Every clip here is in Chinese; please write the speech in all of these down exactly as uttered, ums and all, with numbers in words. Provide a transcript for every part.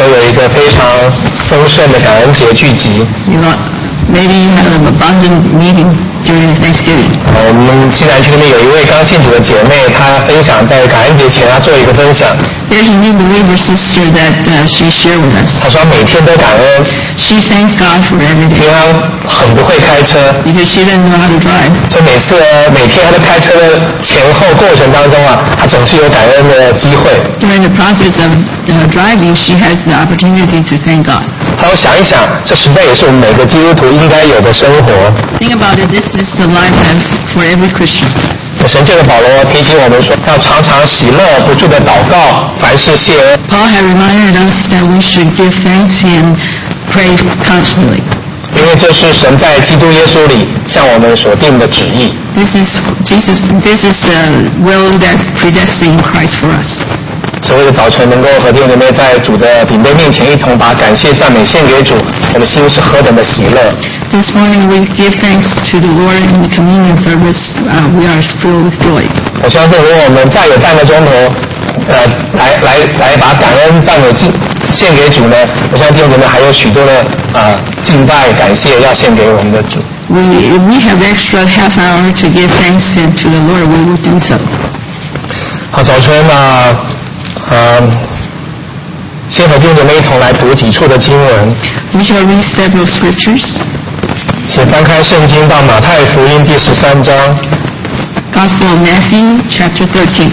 有一个非常丰盛的感恩节聚集。 You know, maybe you have an abundant meeting during Thanksgiving. 呃，我们西南区那边有一位刚信主的姐妹，她分享在感恩节前，她做一个分享。 There's a new believer sister that uh, she shared with us. 她说每天都感恩。 She thanks God for 因 everything. 为她很不会开车。 Because she didn't know how to drive. 所以每次每天她在开车的前后过程当中啊，她总是有感恩的机会。 During the process of uh, driving, she has the opportunity to thank God. 然后想一想，这实在也是我们每个基督徒应该有的生活。 Think about it. This is the life for every Christian. 神借着保罗提醒我们说，要常常喜乐，不住的祷告，凡事谢恩。 Paul had reminded us that we should give thanks and pray constantly. 因为这是神在基督耶稣里向我们所定的旨意。 This is Jesus. This is the will that predestined Christ for us. 所谓的早晨能够和弟兄姐妹在主的饼杯面前一同把感谢赞美献给主，我们心是何等的喜乐。 This morning we give thanks to the Lord in the communion service. Uh, we are filled with joy. 我相信，如果我们再有半个钟头，呃，来来来把感恩赞美敬献给主呢，我相信弟兄姐妹还有许多的啊、呃、敬拜感谢要献给我们的主。 We if we have extra half hour to give thanks to the Lord, we will do so. 好，早晨呢，呃，先和弟兄姐妹一同来读几处的经文。 We shall read several scriptures. 请翻开圣经到马太福音第十三章。 Gospel of Matthew, chapter thirteen.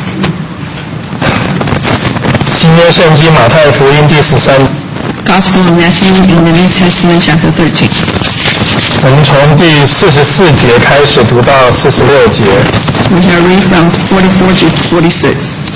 新约圣经马太福音第十三。 Gospel of Matthew in the New Testament, chapter thirteen. 我们从第四十四节开始读到四十六节。 We shall read from forty-four to forty-six.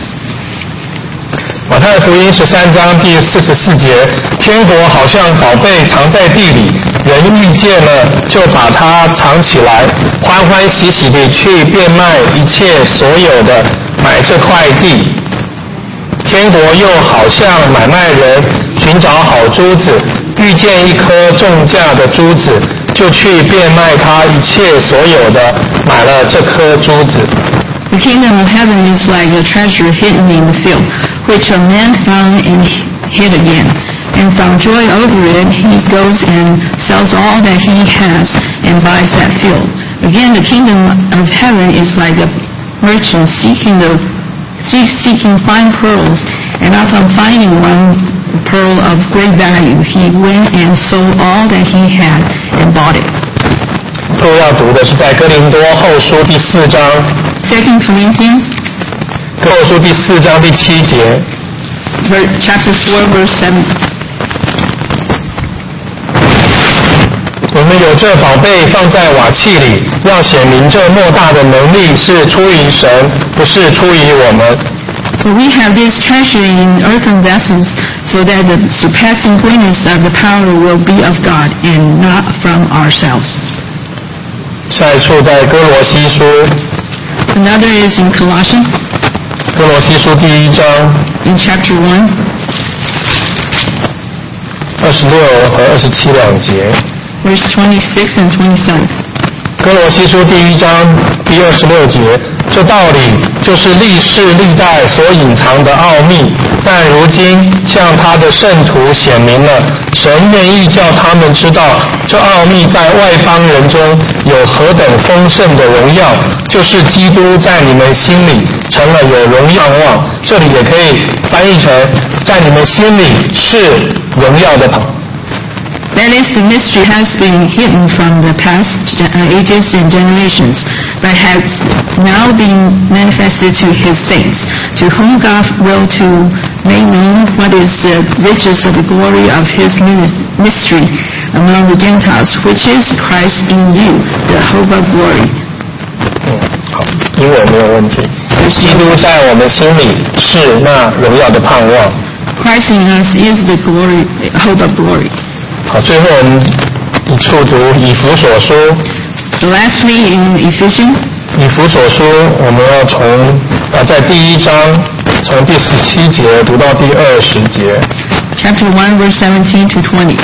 马太福音十三章第四十四节，天国好像宝贝藏在地里，人遇见了就把它藏起来，欢欢喜喜地去变卖一切所有的，买这块地。天国又好像买卖人寻找好珠子，遇见一颗重价的珠子，就去变卖他一切所有的，买了这颗珠子。 The kingdom of heaven is like a treasure hidden in the field, which a man found and hid again. And from joy over it, he goes and sells all that he has and buys that field. Again, the kingdom of heaven is like a merchant seeking the seeking fine pearls, and upon finding one pearl of great value, he went and sold all that he had and bought it. 都要读的是在哥林多后书第四章。 Second Corinthians, 哥林多后书第四章第七节。 chapter four, verse seven. 我们有这宝贝放在瓦器里，要显明这莫大的能力是出于神，不是出于我们。 For we have this treasure in earthen vessels, so that the surpassing greatness of the power will be of God and not from ourselves. 下一处在哥罗西书。 Another is in Colossians. 哥罗西书第一章。 In chapter one. 二十六和二十七两节。 Verse twenty-six and twenty-seven. 哥罗西书第一章第二十六节，这道理就是历世历代所隐藏的奥秘，但如今向他的圣徒显明了。神愿意叫他们知道，这奥秘在外邦人中有何等丰盛的荣耀，就是基督在你们心里成了有荣耀望。这里也可以翻译成，在你们心里是荣耀的。 That is, the mystery has been hidden from the past ages and generations, but has now been manifested to his saints, to whom God will to make known what is the riches of the glory of his mystery among the Gentiles, which is Christ in you, the hope of glory. 嗯，好，英文没有问题。基督在我们心里是那荣耀的盼望。 Christ in us is the glory, hope of glory. 好，最后我们一处读以弗所书。 Lastly, in Ephesians. 以弗所书，我们要从啊在第一章从第十七节读到第二十节。 Chapter one, verse seventeen to twenty.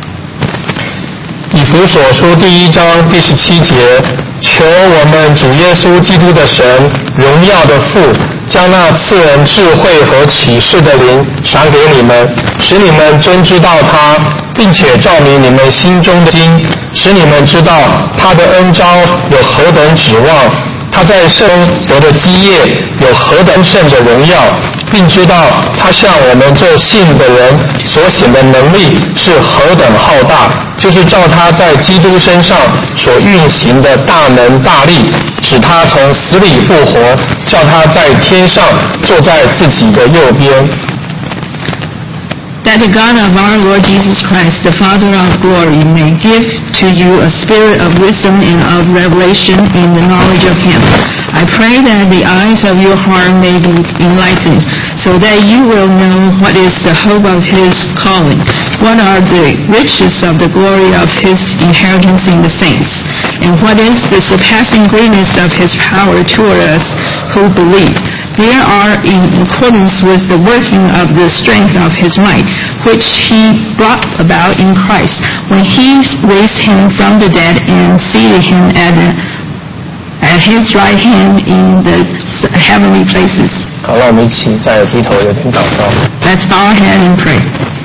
以弗所书第一章第十七节，求我们主耶稣基督的神，荣耀的父，将那赐人智慧和启示的灵赏给你们， 使你们真知道他，并且照明你们心中的心，使你们知道他的恩召有何等指望，他在圣得的基业有何等圣的荣耀，并知道他向我们这信的人所显的能力是何等浩大，就是照他在基督身上所运行的大能大力，使他从死里复活，叫他在天上坐在自己的右边。 That the God of our Lord Jesus Christ, the Father of glory, may give to you a spirit of wisdom and of revelation in the knowledge of Him. I pray that the eyes of your heart may be enlightened, so that you will know what is the hope of His calling, what are the riches of the glory of His inheritance in the saints, and what is the surpassing greatness of His power toward us who believe. They are in accordance with the working of the strength of His might, which He brought about in Christ, when He raised Him from the dead and seated Him at, at His right hand in the heavenly places. 好，让我们一起再低头有点祷告。 Let's bow our head and pray.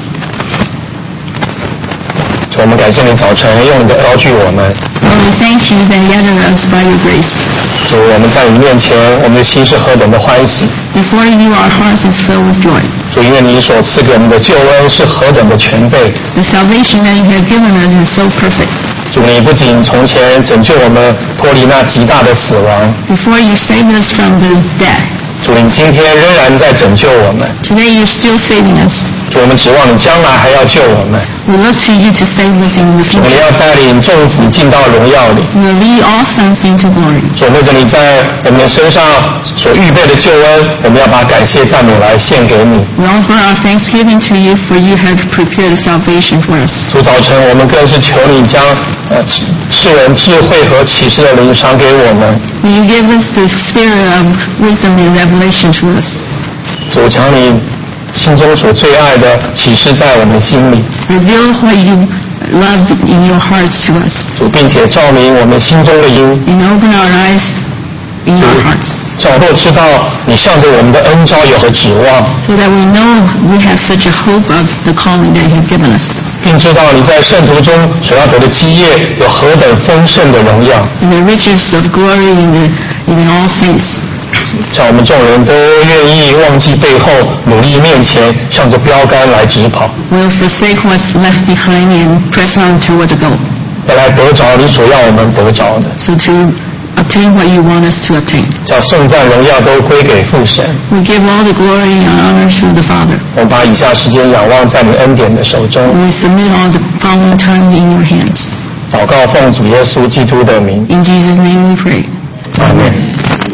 主，我们感谢你早晨用你的高举我们。 Lord, we thank you that gathered us by your grace. 主，我们在你面前，我们的心是何等的欢喜。 Before you, our hearts is filled with joy. 主，因为你所赐给我们的救恩是何等的全备。 The salvation that you have given us is so perfect. 主，你不仅从前拯救我们脱离那极大的死亡， Before you saved us from the death. 主，你今天仍然在拯救我们。 Today you're still saving us. 主，我们指望你将来还要救我们。 We look to you to save us in the 主，你 future. 要带领众子进到荣耀里。 You will lead all sons into glory. 主，为着你在我们身上所预备的救恩，我们要把感谢赞美来献给你。 We offer our thanksgiving to you, for you have prepared salvation for us. 主，早晨我们更是求你将呃世人智慧和启示的灵赏给我们。 Will you give us the spirit of wisdom and revelation to us? 主，求你心中所最爱的启示在我们心里。 Reveal what you love in your hearts to us, 主，并且照明我们心中的音， and open our eyes in our hearts, 叫我们知道你向着我们的恩召有何指望， so that we know we have such a hope of the calling that you have given us, 并知道你在圣徒中所要得的基业有何等丰盛的荣耀， and the riches of glory in, the, in all saints. 叫我们众人都愿意忘记背后，努力面前，向着标杆来直跑， We'll forsake what's left behind and press on toward the goal, 要来得着你所要我们得着的， so to obtain what you want us to obtain. 叫颂赞荣耀都归给父神。 We give all the glory and honor to the Father. 我们把以下时间仰望在你恩典的手中， We submit all the following time in your hands. 祷告奉主耶稣基督的名， In Jesus' name we pray. 阿门。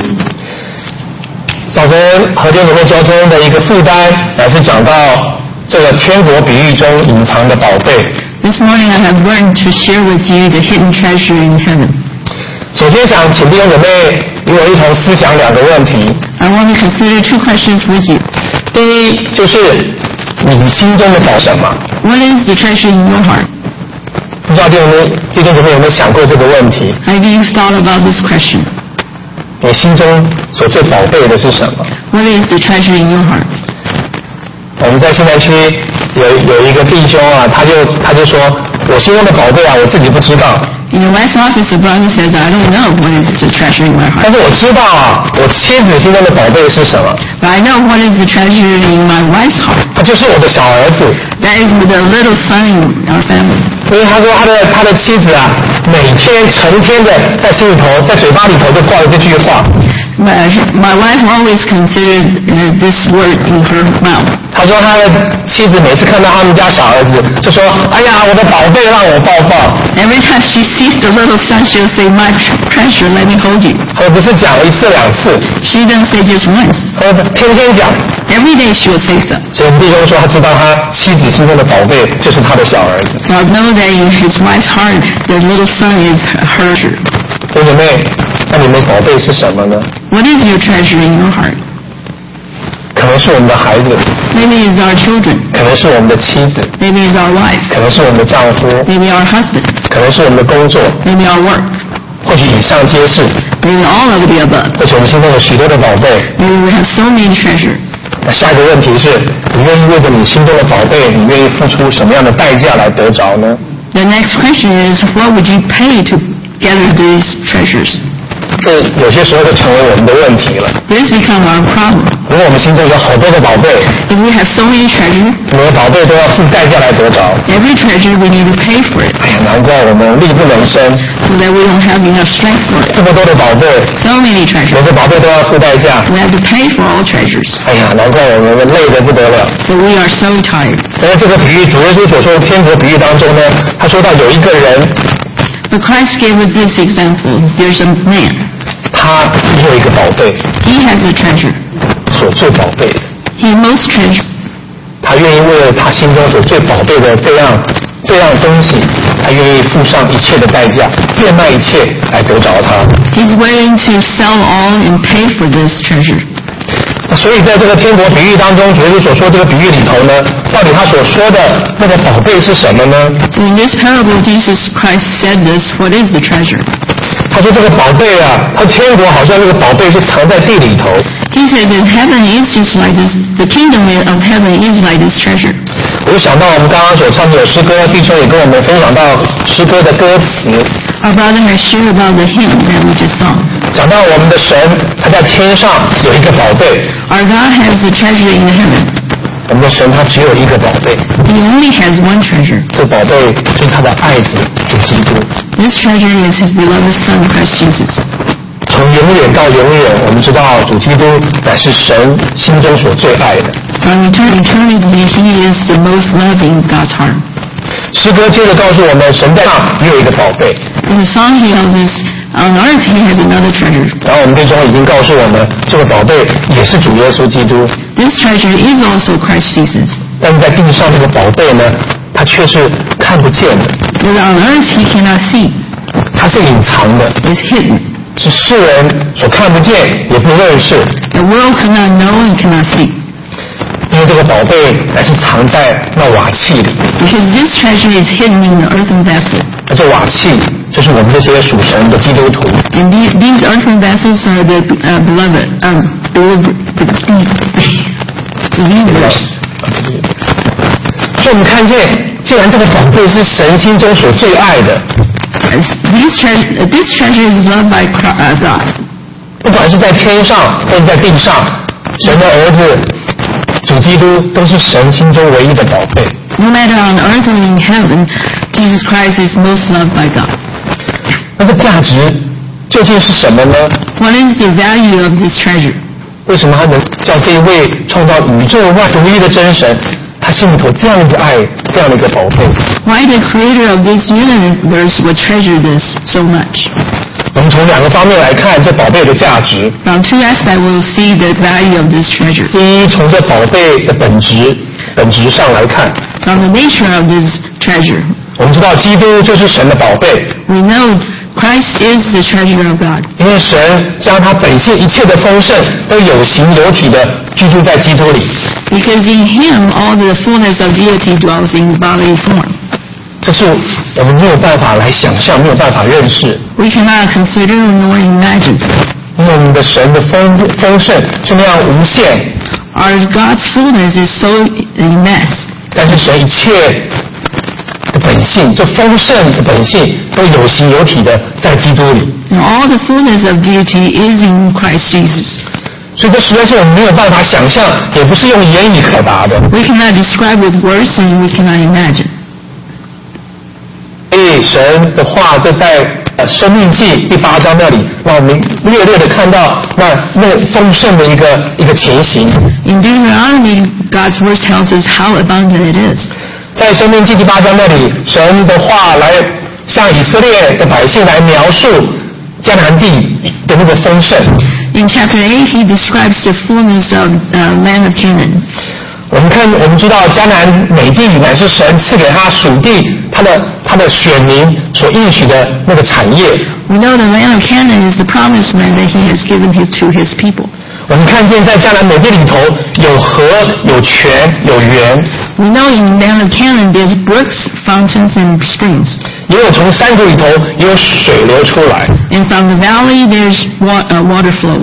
早晨和弟兄姊妹交通的一个负担，乃是讲到这个天国比喻中隐藏的宝贝。 This morning I have learned to share with you the hidden treasure in heaven. 首先想请弟兄姊妹与我一同思想两个问题。 I want to consider two questions with you. 第一就是你心中的宝什么？ What is the treasure in your heart? 不知道弟兄们弟兄姊妹有没有想过这个问题？ Have you thought about this question? 你心中所最宝贝的是什么？ What is the treasure in your heart? 我们在新南区有有一个弟兄啊，他就他就说，我心中的宝贝啊，我自己不知道。 In the West Office, the brother says, I don't know what is the treasure in my heart. 但是我知道啊，我妻子心中的宝贝是什么？ But I know what is the treasure in my wife's heart. 他就是我的小儿子。 That is the little son in our family. 因为他说他的他的妻子啊，每天成天的在心里头，在嘴巴里头都挂着这句话。 My, my wife always considered uh, this word in her mouth. 他说他的妻子每次看到他们家小儿子，就说：“哎呀，我的宝贝，让我抱抱。” Every time she sees the little son, she'll say, "My treasure, let me hold you." 而不是讲了一次两次， She doesn't say just once. 而天天讲。 Every day she will say so. 所以弟兄说，他知道他妻子心中的宝贝就是他的小儿子。 So I know that in his wife's heart, the little son is her treasure. 弟兄姐妹，那你们宝贝是什么呢？ What is your treasure in your heart? 可能是我们的孩子， Maybe it's our children. 可能是我们的妻子， Maybe it's our wife. 可能是我们的丈夫， Maybe our husband. 可能是我们的工作， Maybe our work. 或许以上皆是。 Maybe all of the above. 或许我们心中有许多的宝贝， Maybe we have so many treasure. 那下一个问题是，你愿意为着你心中的宝贝，你愿意付出什么样的代价来得着呢？ The next question is, what would you pay to gather these treasures? 这有些时候就成为我们的问题了。 This becomes our problem. 如果我们心中有好多的宝贝， If we have so many treasures, 每个宝贝都要付代价来得着。 every treasure we need to pay for it, 哎呀，难怪我们力不能生， so that we don't have enough strength for it. 这么多的宝贝， So many 每 treasures. 个宝贝都要付代价。 We have to pay for all treasures. 哎呀，难怪我们累得不得了。 So we are so tired. 而这个比喻，主耶稣所说的天国比喻当中呢，他说到有一个人， But Christ gave us this example. There's a man. 他也有一个宝贝， He has a treasure. 所最宝贝的， He most treasures. 他愿意为了他心中所最宝贝的这样这样东西，他愿意付上一切的代价，变卖一切来得着它。 He's willing to sell all and pay for this treasure. 所以在这个天国比喻当中，主耶稣所说这个比喻里头呢，到底他所说的那个宝贝是什么呢？ So in this parable, Jesus Christ said this, what is the treasure? 他说这个宝贝啊，他天国好像这个宝贝是藏在地里头。 He said that heaven is just like this, the kingdom of heaven is like this treasure. 我就想到我们刚刚所唱的有诗歌，弟兄也跟我们分享到诗歌的歌词， Our brother has shared about the hymn that we just sung. 讲到我们的神他在天上有一个宝贝， Our God has a treasure in heaven. 我们的神他只有一个宝贝， He only has one treasure. 这宝贝就是他的爱子主基督。 This treasure is his beloved Son, Christ Jesus. 从永远到永远，我们知道主基督乃是神心中所最爱的。 From eternity, he is the most loving God's heart. 诗歌接着告诉我们，神在上也有一个宝贝。 In the song he tells us, on earth he has another treasure. 然后我们弟兄已经告诉我们，这个宝贝也是主耶稣基督。 This treasure is also Christ Jesus. 但是在地上这个宝贝呢，它却是看不见的， But on earth he cannot see. 它是隐藏的， It's hidden. 是世人所看不见也不认识。 The world cannot know and cannot see. 因为这个宝贝乃是藏在那瓦器里， Because this treasure is hidden in the earthen vessel. 而这瓦器就是我们这些属神的基督徒。 And the, these earthen vessels are the uh, beloved, um, beloved, believers. 所以我们看见，既然这个宝贝是神心中所最爱的， This treasure, this treasure is loved by Cro- uh, God. 不管是在天上或是在地上，神的儿子主基督都是神心中唯一的宝贝。 No matter on earth or in heaven, Jesus Christ is most loved by God. 那这价值究竟是什么呢？ What is the value of this treasure? 为什么他能叫这一位创造宇宙万独一的真神，他心里头这样子爱这样的一个宝贝？ Why the creator of this universe would treasure this so much? 我们从两个方面来看这宝贝的价值。 From two aspects, we'll see the value of this treasure. 第一，从这宝贝的本质本质上来看， From the nature of this treasure, 我们知道基督就是神的宝贝， we know Christ is the treasure of God. 因为神将他本性一切的丰盛都有形有体的居住在基督里。 Because in him, all the fullness of deity dwells in bodily form. 这是我们没有办法来想象，没有办法认识， We cannot consider nor imagine. 因为我们的神的丰丰盛是那样无限， Our God's fullness is so immense. 但是神一切的本性，这丰盛的本性都有形有体的在基督里， And all the fullness of deity is in Christ Jesus. 所以这实在是我们没有办法想象，也不是用言语可达的。 We cannot describe with words and we cannot imagine. 所以神的话就在呃《生命记》第八章那里，让我们略略的看到那那丰盛的一个一个情形。 In Deuteronomy, God's word tells us how abundant it is. 在《生命记》第八章那里，神的话来向以色列的百姓来描述迦南地的那个丰盛。 In chapter eight, he describes the fullness of the uh, land of Canaan. 我们看，我们知道迦南美地乃是神赐给他属地，他的他的选民所应许的那个产业。 We know the land of Canaan is the promised land that he has given his, to his people. 我们看见在迦南美地里头有河、有泉、有源， We know in the land of Canaan there's brooks, fountains, and springs. 也有从山谷里头也有水流出来， And from the valley there's wa- uh, water flows.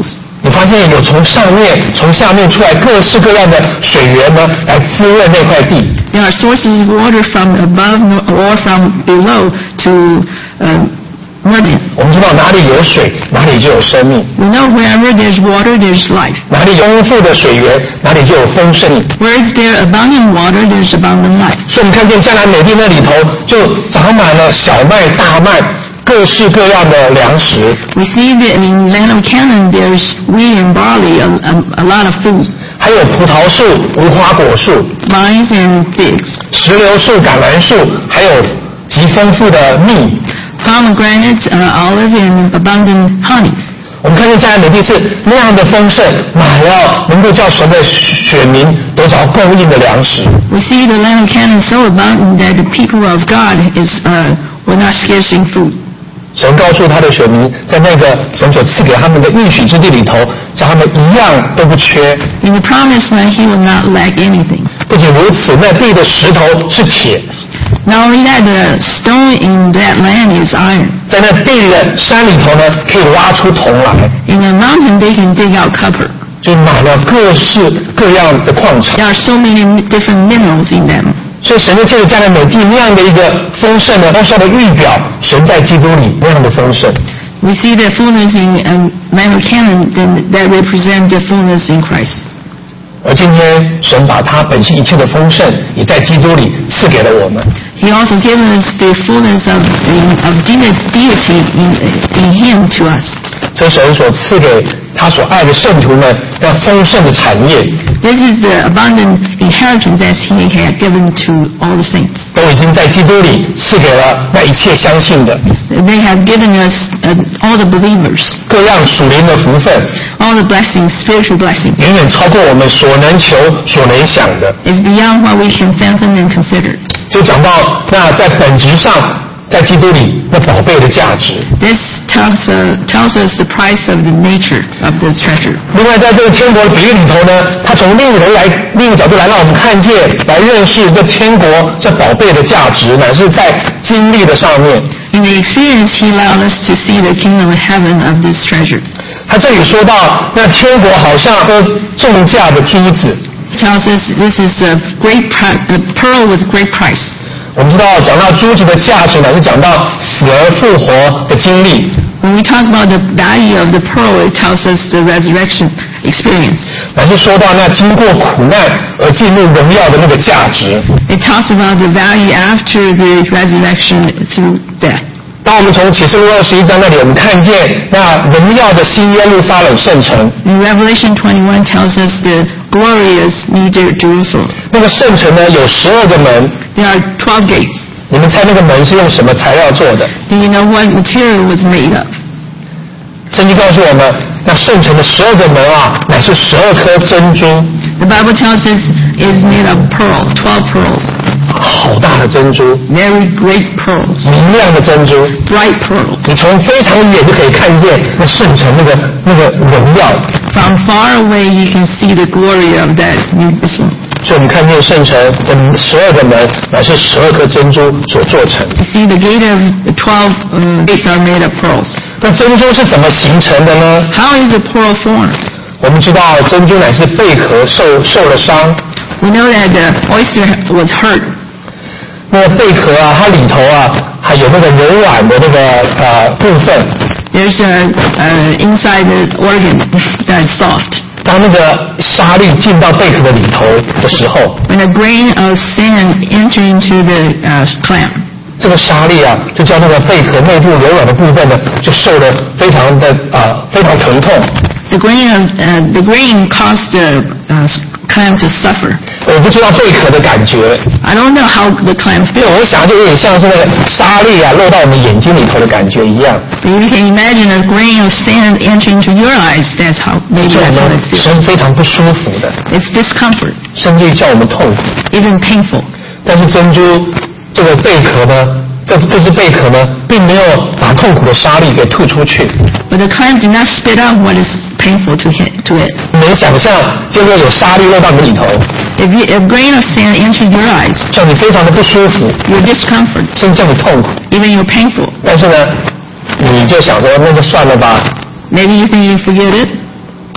你发现有从上面、从下面出来各式各样的水源呢，来滋润那块地。 There are sources of water from above or from below to uh, mud it. 我们知道哪里有水，哪里就有生命。 We know wherever there's water, there's life. 哪里有丰富的水源，哪里就有丰盛。 Where is there abundant water, there's abundant life. 所以我们看见迦南美地那里头就长满了小麦、大麦，各式各样的粮食。 We see that in land of Canaan, there's wheat and barley, a, a, a lot of food. 还有葡萄树、无花果树、 Vines and figs. 石榴树、橄榄树，还有极丰富的蜜。 Pomegranates, uh, olive, and abundant honey. 我们看见迦南美地是那样的丰盛，满了能够叫神的选民得着供应的粮食。 We see the land of Canaan so abundant that the people of God is uh, were not scarce in food. 神告诉他的选民，在那个神所赐给他们的应许之地里头，叫他们一样都不缺。 In the promised land, he will not lack anything. 不仅如此，那地的石头是铁， Not only that, the stone in that land is iron. 在那地的山里头呢，可以挖出铜来， In the mountain, they can dig out copper. 就满了各式各样的矿产。 There are so many different minerals in them. 所以神就借着迦南美地那样的一个丰盛的丰盛的预表，神在基督里那样的丰盛。 We see the fullness in um, land of Canaan that represent the fullness in Christ. 而今天神把他本性一切的丰盛，也在基督里赐给了我们。 He also given us the fullness of, of deity in, in Him to us. 这是神所赐给他所爱的圣徒们那丰盛的产业， This is the abundant inheritance that He had given to all the saints. 都已经在基督里赐给了那一切相信的 They have given us uh, all the believers, 各样属灵的福分， all the blessings, spiritual blessings. 远远超过我们所能求所能想的。 It's beyond what we can fathom and consider. 就讲到那在本质上，在基督里那宝贝的价值。 This tells, uh, tells us the price of the nature of the treasure. 另外，在这个天国的比喻里头呢，他从另一个来另一个角度来让我们看见，来认识这天国这宝贝的价值，乃是在经历的上面。 In the experience, He allowed us to see the kingdom of heaven of this treasure. 他这里说到，那天国好像和重价的珠子。 Tells us this is a great pri- a pearl with great price. 我们知道，讲到珠子的价值，乃是讲到死而复活的经历。 When we talk about the value of the pearl, it tells us the resurrection experience. 乃是说到那经过苦难而进入荣耀的那个价值。 It talks about the value after the resurrection through death. 当我们从启示录二十一章那里，我们看见那荣耀的新耶路撒冷圣城。 In Revelation twenty-one tells us the glorious New Jerusalem. 那个圣城呢，有十二个门。 There are twelve gates. 你们猜那个门是用什么材料做的？ Do you know what material was made of? 圣经告诉我们，那圣城的十二个门啊，乃是十二颗珍珠。 The Bible tells us it is made of pearl, twelve pearls. 好大的珍珠， Very great pearls, 明亮的珍珠。 bright pearls. 你从非常远就可以看见那圣城那个那个荣耀。 From far away you can see the glory of that New Jerusalem. 所以我们看见圣城的十二个门，乃是十二颗珍珠所做成。 You see the gate of the twelve uh, gates are made of pearls. 那珍珠是怎么形成的呢？ How is the pearl formed? 我们知道珍珠乃是贝壳受受了伤。 We know that the oyster was hurt. 那个贝壳啊，它里头啊还有那个柔软的那个呃部分。 There's a, uh, inside the organ that's soft. 当那个沙粒进到贝壳的里头的时候， When a grain of sand enter into the uh, clam, 这个沙粒啊，就叫那个贝壳内部柔软的部分呢，就受得非常的啊、呃、非常疼痛。 the grain of uh, the grain caused the uh, clam to suffer. 我不知道贝壳的感觉， I don't know how the clam 因为 feels, 我想就有点像是那个沙粒啊落到我们眼睛里头的感觉一样。 but you can imagine a grain of sand enter into your eyes. That's how maybe 所以 that's 我 how 们 it feels. 身非常不舒服的， It's discomfort, 甚至于叫我们痛苦。 even painful. 但是珍珠这个贝壳呢，这这只贝壳呢，并没有把痛苦的沙粒给吐出去。 But the clam did not spit out what is painful to it. To it. 你能想象，结果有沙粒落到你里头， If you, a grain of sand entered your eyes, 叫你非常的不舒服， you're discomfort, 甚至叫你痛苦。 even you're painful. 但是呢，你就想说，那就算了吧。 Maybe you think you forget it.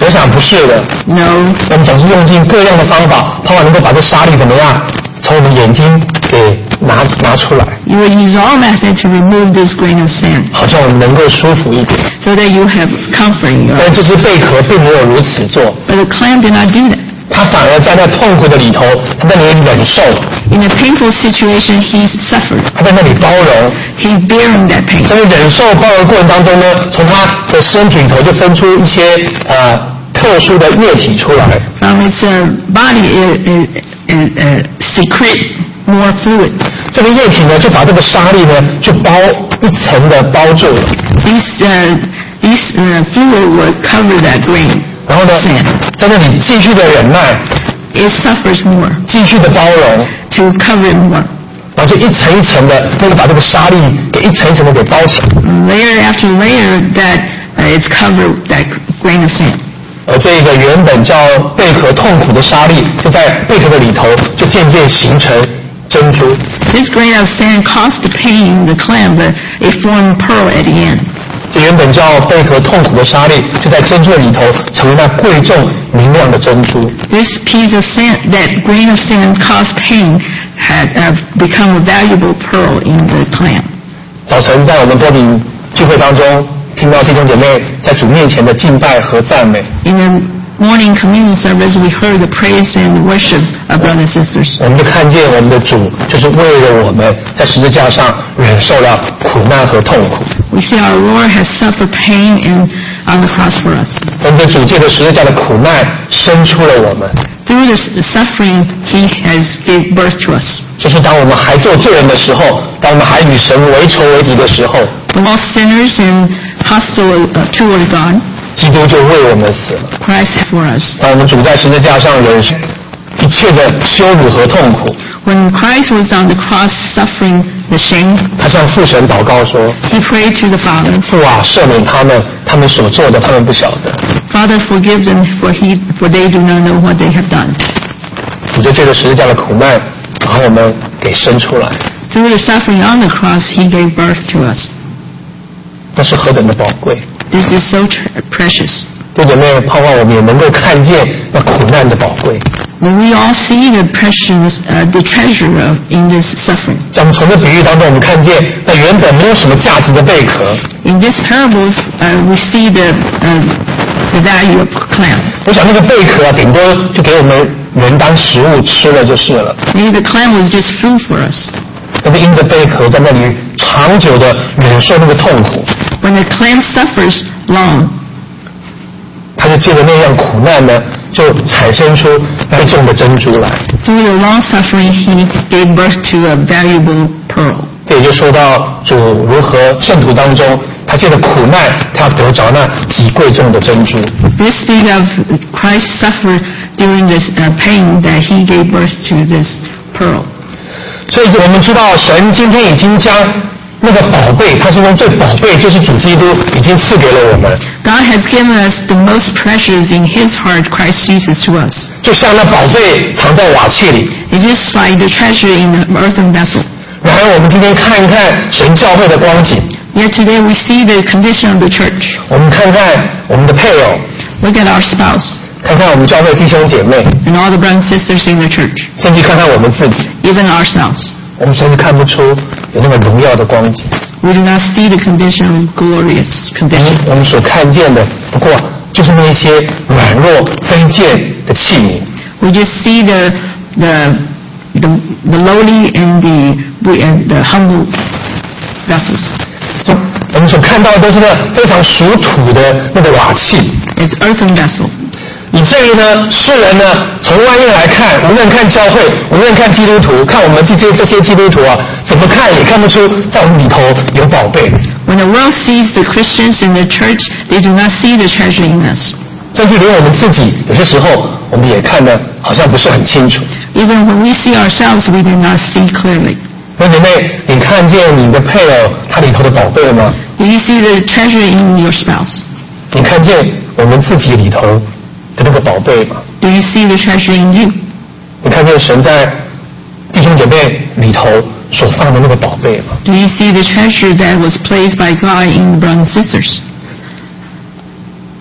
我想不是的。 No. 我们总是用尽各样的方法，盼望能够把这沙粒怎么样，从我们眼睛给拿拿出来。 You will use all methods to remove this grain of sand, 好像我们能够舒服一点。 so that you have comfort in your 但 eyes. 这只贝壳并没有如此做， But the clam did not do that. 它反而在那痛苦的里头，它在那里忍受， In a painful situation, he suffered. 它在那里包容。 He's bearing that pain. 在忍受包容过程当中呢，从它的身体里头就分出一些呃特殊的液体出来。 From its uh, body, it, it, it uh, secrete more fluid. 这个液体呢，就把这个沙粒呢，就包一层的包住了。 These, uh, these uh, fluid will cover that grain 然后呢 of sand. 在那里继续的忍耐， It suffers more 继续的包容， to cover it more. 然后就一层一层的，那个把这个沙粒给一层一层的给包起来。 Layer after layer, that uh, it's covered that grain of sand. 而这个原本叫贝壳痛苦的沙粒，就在贝壳的里头，就渐渐形成珍珠。 This grain of sand caused the pain in the clam, but it formed pearl at the end. 这原本叫贝壳痛苦的沙粒，就在珍珠的里头成为那贵重明亮的珍珠。 This piece of sand, that grain of sand caused pain, had uh, become a valuable pearl in the clam. 早晨在我们波比聚会当中，听到弟兄姐妹在主面前的敬拜和赞美， In the morning communion service, we heard the praise and worship of brothers and sisters. 我们就看见我们的主就是为了我们在十字架上忍受了苦难和痛苦。 We see our Lord has suffered pain and on the cross for us. 我们的主借着十字架的苦难生出了我们， Through the suffering, He has gave birth to us. 就是当我们还做罪人的时候，当我们还与神为仇为敌的时候， When all sinners and hostile uh, toward God, 基督就为我们死了。 Christ for us. 当我们主在十字架上忍受一切的羞辱和痛苦， When Christ was on the cross suffering the shame, 他向父神祷告说 He prayed to the Father, 父啊，赦免他们，他们所做的他们不晓得。 Father, forgive them, for he, for they do not know what they have done. 主就借着十字架的苦难，把我们给生出来， Through the suffering on the cross, He gave birth to us. 那是何等的宝贵！ This is so tr- precious. 弟兄姐妹，盼望我们也能够看见那苦难的宝贵。 When we all see the precious, uh, the treasure of in this suffering. 在我们从这比喻当中，我们看见那原本没有什么价值的贝壳， In these parables, uh, we see the uh, the value of clam. 我想那个贝壳啊，顶多就给我们人当食物吃了就是了。 Maybe the clam was just food for us. 但是因着贝壳在那里长久的忍受那个痛苦， When the clam suffers long, 他就借着那样苦难呢，就产生出贵重的珍珠来。 through the long suffering, He gave birth to a valuable pearl. 这也就说到主如何圣徒当中，他借着苦难，他要得着那极贵重的珍珠。 This speaks of Christ suffered during this uh, pain that He gave birth to this pearl. 所以我们知道，神今天已经将那个宝贝，他心中最宝贝就是主基督，已经赐给了我们。 God has given us the most precious in His heart, Christ Jesus, to us. 就像那宝贝藏在瓦器里。 It's just like the treasure in the earthen vessel. 然而，我们今天看一看神教会的光景， Yet today we see the condition of the church. 我们看看我们的配偶， Look at our spouse 看看我们教会弟兄姐妹， and all the brothers and sisters in the church, 甚至看看我们自己， even ourselves. 我们甚至看不出有那么荣耀的光景。 We do not see the condition of glorious 我 condition. 们我们所看见的，不过就是那些软弱卑贱的器皿。 We just see the the the, the lowly and the and the humble vessels. 我们所看到的都是那非常属土的那个瓦器， It's earthen vessel. 以至于呢，世人呢从外面来看，无论看教会，无论看基督徒，看我们这些这些基督徒啊，怎么看也看不出在我们里头有宝贝。 When the world sees the Christians in the church, they do not see the treasure in us. 甚至连我们自己，有些时候我们也看得好像不是很清楚。 Even when we see ourselves, we do not see clearly. 弟兄姐妹，你看见你的配偶他里头的宝贝了吗？ Do you see the treasure in your spouse? 你看见我们自己里头的那个宝贝吗？ Do you see the treasure in you? 你看见神在弟兄姐妹里头所放的那个宝贝吗？ Do you see the treasure that was placed by God in brothers and sisters?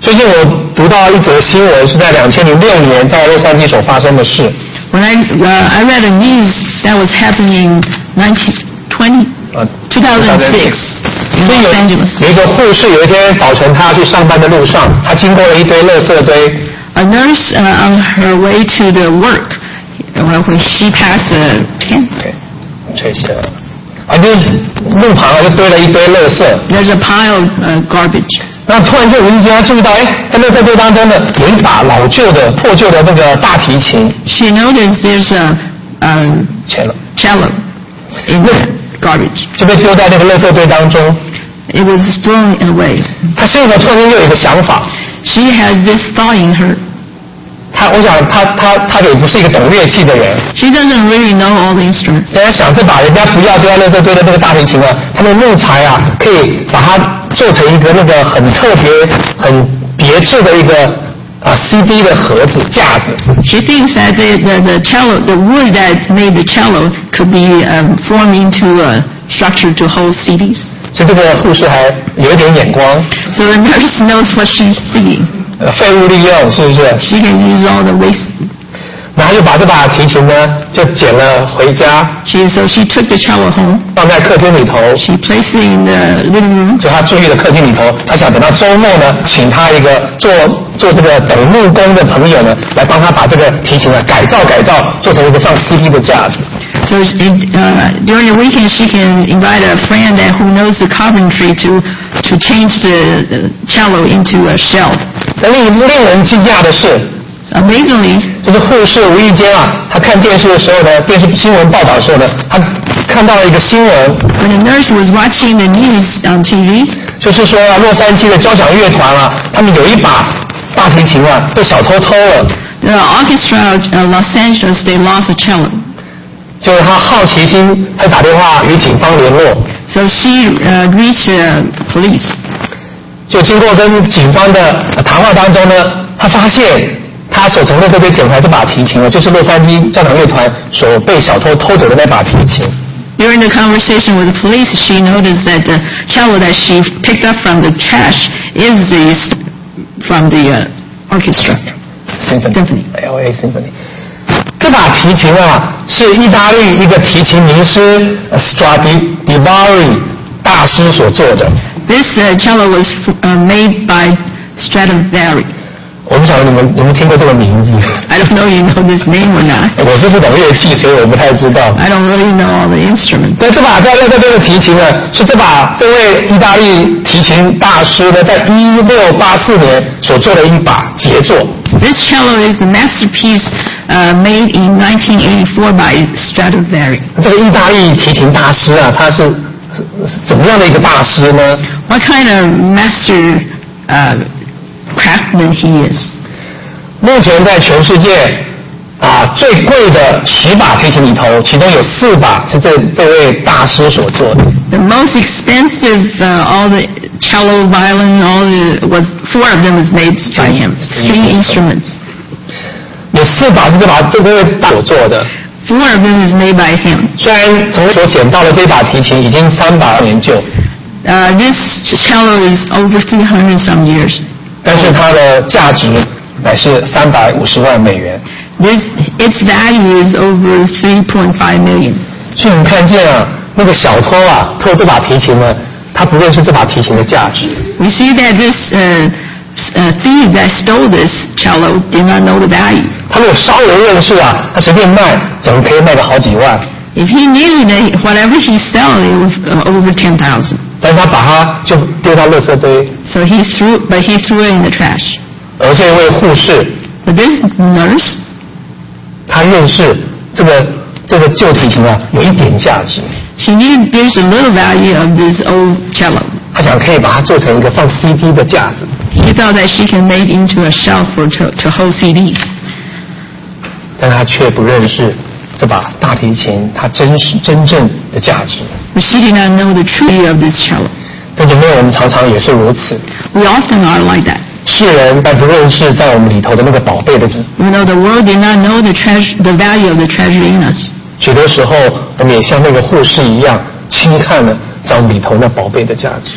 最近我读到一则新闻，是在两千零六年在洛杉矶所发生的事。 When I uh, I read a news that was happening in nineteen twenty two thousand six in Los Angeles. 有一个护士有一天早晨，她去上班的路上，她经过了一堆垃圾堆。 A nurse uh, on her way to the work, when she passed a pen. 对，吹熄了。啊，就路旁就堆了一堆垃圾。 There's a pile of uh, garbage. 那突然间无意间她注意到，哎，在垃圾堆当中呢，有一把老旧的、破旧的那个大提琴。 She noticed there's a um, cello cello in the garbage. 就被丢在那个垃圾堆当中。 It was thrown away. 她心里头突然间又有一个想法。 She has this thought in her. 她，我想她她她也不是一个懂乐器的人。 She doesn't really know all the instruments. 人家想这把人家不要丢在垃圾堆的那个大提琴啊，它的木材啊，可以把它做成一个那个很特别、很别致的一个啊 C D 的盒子架子。 She thinks that the, the, the cello, the wood that made the cello could be um, formed into a structure to hold C Ds. 所以这个护士还有一点眼光。 So the nurse knows what she's seeing. 呃，废物利用是不是？ She can use all the waste. 然后就把这把提琴呢，就捡了回家。 She, so she took the cello home. 放在客厅里头。 She placed it in the living room. 就她住意的客厅里头，她想等到周末呢，请她一个做做这个等木工的朋友呢，来帮她把这个提琴呢改造改造，做成一个放 C D 的架子。 So it, uh, during the weekend, she can invite a friend that who knows the carpentry to to change the, the cello into a shelf. 但令令人惊讶的是 ，amazingly， 就是护士无意间啊，她看电视的时候呢，电视新闻报道的时候呢，她看到了一个新闻。 When the nurse was watching the news on T V， 就是说啊，洛杉矶的交响乐团啊，他们有一把大提琴啊，被小偷偷了。 The orchestra of uh, Los Angeles, they lost a cello. 就是他好奇心，他打电话与警方联络。 So she uh, reached uh, police. 就经过跟警方的谈话当中呢，他发现他所从垃圾堆捡回来这把提琴呢，就是洛杉矶交响乐团所被小偷偷走的那把提琴。 During the conversation with the police, she noticed that the cello that she picked up from the trash is the from the uh, orchestra. Symphony. L A Symphony. 这把提琴啊，是意大利一个提琴名师 Stradivari 大师所做的。 This uh, cello was uh, made by Stradivari. 我不晓得你们有没有听过这个名字。 I don't know you know this name or not. 我是不懂乐器，所以我不太知道。 I don't really know all the instruments. 那这把在垃圾堆的提琴呢，是这把这位意大利提琴大师呢，在一六八四年所做的一把杰作。 This cello is a masterpiece uh, made in nineteen eighty-four by Stradivari. 这个意大利提琴大师啊，他是怎么样的一个大师呢？ What kind of master uh, craftsman he is? 目前在全世界啊最贵的十把提琴里头，其中有四把是这这位大师所做的。 The most expensive, uh, all the cello, violin, all the was four of them was made by him. String instruments. 有四把是这把这位大所做的。 Four of them is made by him. 虽然从所捡到的这把提琴已经三百年旧。 Uh, this cello is over three hundred some years. 但是它的价值乃是三百五十万美元。 This, its value is over three point five million. 所以我们看见啊，那个小偷啊，偷这把提琴呢，他不认识这把提琴的价值。 We see that this uh, uh, thief that stole this cello did not know the value. 他如果稍微认识啊，他随便卖，怎么可以卖个好几万？ If he knew that whatever he sell, it was uh, over ten thousand. 但是他把它就丢到垃圾堆。 So he threw, but he threw it in the trash. 而这位护士， But this nurse, 他认识这个这个旧提琴啊，有一点价值。 she knew there's a little value of this old cello. 他想可以把它做成一个放 C D 的架子。 She thought that she can make into a shelf for to, to hold C Ds. 但他却不认识这把大提琴它真实真正的价值。 But she did not know the truth of this cello. 但姐妹，我们常常也是如此。 We often are like that. 世人但不认识在我们里头的那个宝贝的人。 Even though the world did not know the treasure, the value of the treasure in us. 许多时候，我们也像那个护士一样，轻看了在我们里头那宝贝的价值。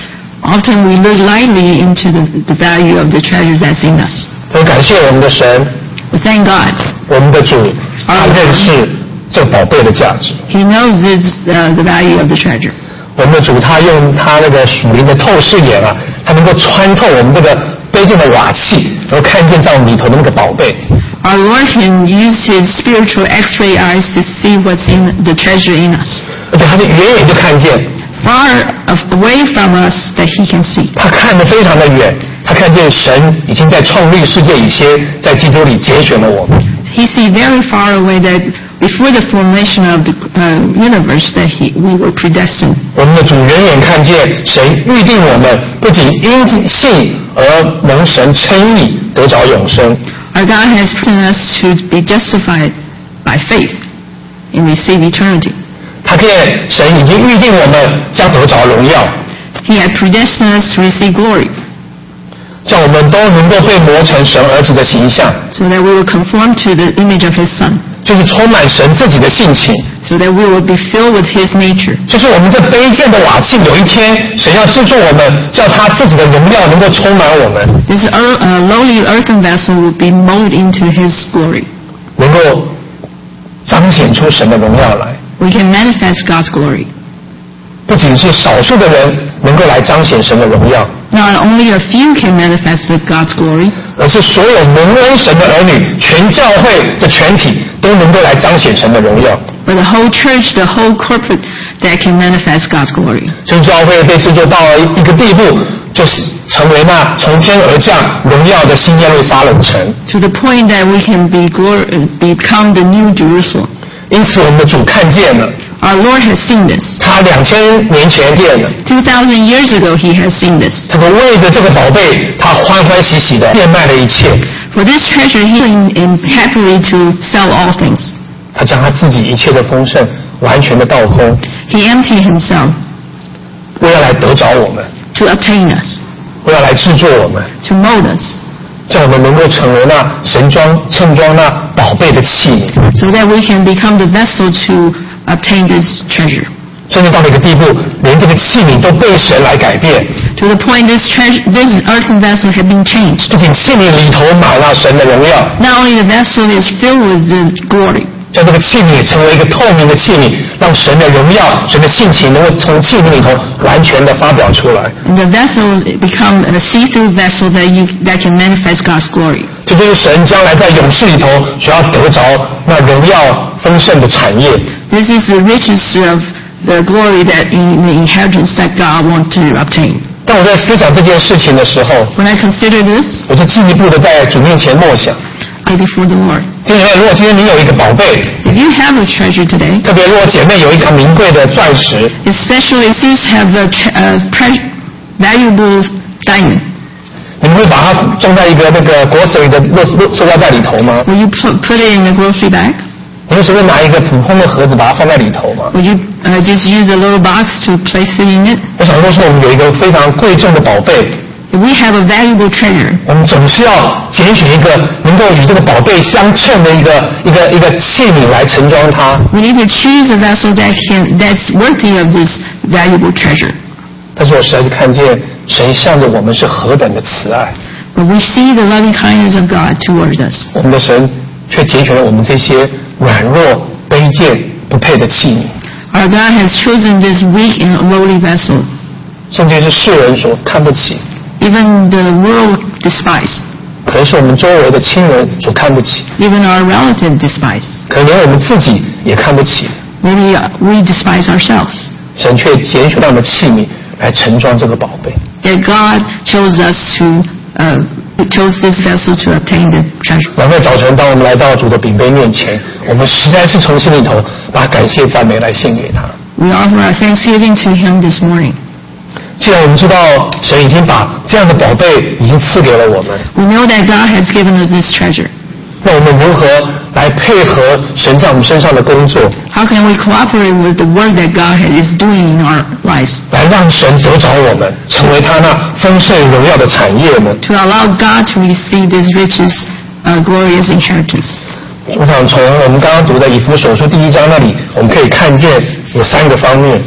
Often we look lightly into the, the value of the treasure that's in us. 我感谢我们的神， We thank God. 我们的主，他认识这宝贝的价值。 He knows this, uh, the value of the treasure. 我们的主他用他那个属灵的透视眼啊，他能够穿透我们这个卑贱的瓦器，然后看见在我们里头的那个宝贝。 Our Lord can use His spiritual X-ray eyes to see what's in the treasure in us. 而且他是远远就看见， Far away from us that He can see. 他看得非常的远，他看见神已经在创立世界以前，在基督里拣选了我们。 He sees very far away that before the formation of the uh, universe that he, we were predestined. 我们的主远远看见神预定我们，不仅因信而蒙神称义，得着永生。 Our God has predestined us to be justified by faith and receive eternity. 他看见神已经预定我们将得着荣耀， He had predestined us to receive glory, 叫我们都能够被磨成神儿子的形象， so that we will conform to the image of His Son, 就是充满神自己的性情。 so that we will be filled with His nature. 就是我们这卑贱的瓦器，有一天神要制作我们，叫他自己的荣耀能够充满我们， This ear- uh, lowly earthen vessel will be molded into His glory. 能够彰显出神的荣耀来。 We can manifest God's glory. 不仅是少数的人能够来彰显神的荣耀， Not only a few can manifest God's glory, 而是所有蒙恩神的儿女，全教会的全体都能够来彰显神的荣耀。 but the whole church, the whole corporate that can manifest God's glory. 所以教会被制作到了一个地步，就是成为那从天而降荣耀的新耶路撒冷城。 To the point that we can be glor- uh, become the new Jerusalem. 因此，我们的主看见了， Our Lord has seen this. 他两千年前见了， Two thousand years ago, He has seen this. 他说为着这个宝贝，他欢欢喜喜的变卖了一切， For this treasure, He willing and happily to sell all things. 他将他自己一切的丰盛完全的倒空， He emptied Himself 为了来得着我们， to obtain us, 为了来制作我们， to mold us, 叫我们能够成为那神装盛装那宝贝的器皿。 so that we can become the vessel to obtain this treasure. 甚至到了一个地步，连这个器皿都被神来改变， To the point this treasure, this earthen vessel had been changed. 不仅器皿里头满了神的荣耀， Not only the vessel is filled with the glory, 叫这个器皿也成为一个透明的器皿，让神的荣耀、神的性情能够从器皿里头完全的发表出来。 and the vessel become a see-through vessel that you that can manifest God's glory. 这就是神将来在永世里头所要得着那荣耀丰盛的产业。 This is the riches of the glory that in the inheritance that God wants to obtain. 当我在思想这件事情的时候， When I consider this, 我就进一步的在主面前默想。 I before the Lord. 弟兄，如果今天你有一个宝贝， If you have a treasure today, 特别如果姐妹有一颗名贵的钻石， especially if you have a, tre- a pre- valuable diamond, 你们会把它装在一个那个国水的塑塑料袋里头吗？ will you put, put it in a grocery bag? 你会随便拿一个普通的盒子把它放在里头吗？ Would you uh, just use a little box to place it in it? 我想说是我们有一个非常贵重的宝贝， If we have a valuable treasure, 我们总是要拣选一个能够与这个宝贝相称的一个一个一个器皿来盛装它。 we need to choose a vessel that can that's worthy of this valuable treasure. 但是我实在是看见神向着我们是何等的慈爱， But we see the loving kindness of God towards us. 我们的神却拣选了我们这些软弱、卑贱、不配的器皿， Our God has chosen this weak and lowly vessel, 甚至是世人所看不起， even the world despise, 可能是我们周围的亲人所看不起， even our relative despise. 可能连我们自己也看不起。 Maybe uh, we despise ourselves. 神却拣选那样的器皿来盛装这个宝贝。 Yet God chose us to uh, chose this vessel to obtain the treasure. 难怪早晨当我们来到主的饼杯面前，我们实在是从心里头把感谢赞美来献给他。 We offer our thanksgiving to Him this morning. 既然我们知道神已经把这样的宝贝已经赐给了我们， We know that God has given us this treasure. 那我们如何来配合神在我们身上的工作， How can we cooperate with the work that God is doing in our lives 来让神得着我们，成为他那丰盛荣耀的产业呢？ to allow God to receive this riches, uh, glorious inheritance? 我想从我们刚刚读的以弗所书第一章那里，我们可以看见有三个方面。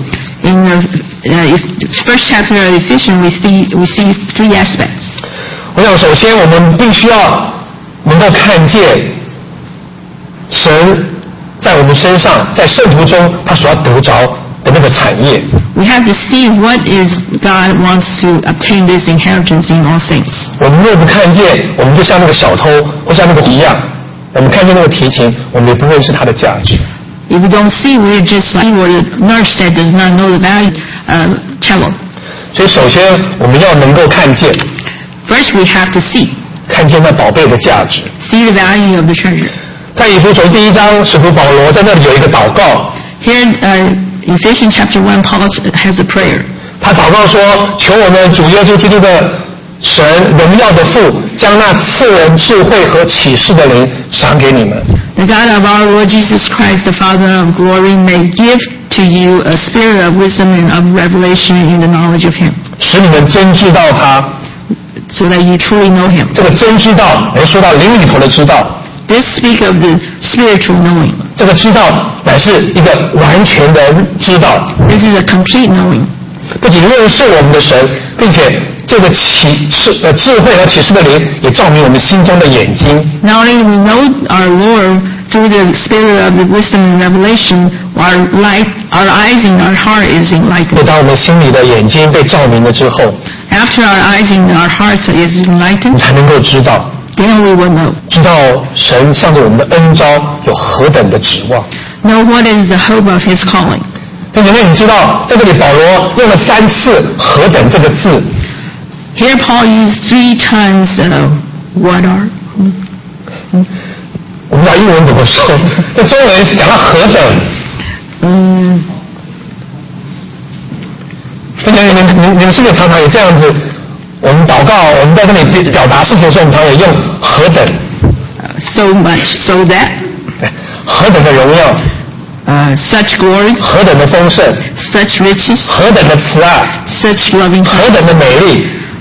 In the uh, first chapter of Ephesians, we see we see three aspects. 我想，首先我们必须要能够看见神在我们身上，在圣徒中他所要得着的那个产业。 We have to see what is God wants to obtain this inheritance in all things. 我们若不看见，我们就像那个小偷或像那个一样，我们看见那个提琴，我们也不认识它的价值。 If we don't see, we're just like a nurse that does not know the value of cello. 所以，首先我们要能够看见。 First, we have to see. 看见那宝贝的价值。 See the value of the treasure. 在以弗所第一章，使徒保罗在那里有一个祷告。 Here, uh, Ephesians chapter one, Paul has a prayer. 他祷告说：“求我们主耶稣基督的神荣耀的父，将那赐人智慧和启示的灵赏给你们。” The God of our Lord Jesus Christ, the Father of glory, may give to you a spirit of wisdom and of revelation in the knowledge of Him. 使你们真知道他。 So that you truly know Him. 这个真知道，能说到灵里头的知道。 This speak of the spiritual knowing. 这个知道乃是一个完全的知道。 This is a complete knowing. 不仅认识我们的神，并且这个启示呃智慧和启示的灵也照明我们心中的眼睛。 Not only we know our Lord through the spirit of the wisdom and revelation, our light, our eyes and our heart is enlightened. 当我们心里的眼睛被照明了之后， After our eyes and our hearts is enlightened, 才能够知道。 Then we will know. 知道神向着我们的恩召有何等的指望。 Know what is the hope of His calling. 弟兄姐妹，你知道在这里保罗用了三次“何等”这个字。 Here Paul used three times uh, what are. 我不知道英文怎么说，那中文讲到何等。 嗯。 弟兄姐妹，你们你们是不是常常也这样子？我们祷告，我们在这里表达事情的时候，我们常也用何等。 So much, so that. 何等的荣耀。 Uh, such glory. 何等的丰盛。 Such riches. 何等的慈爱。 Such loving. 何等的美丽。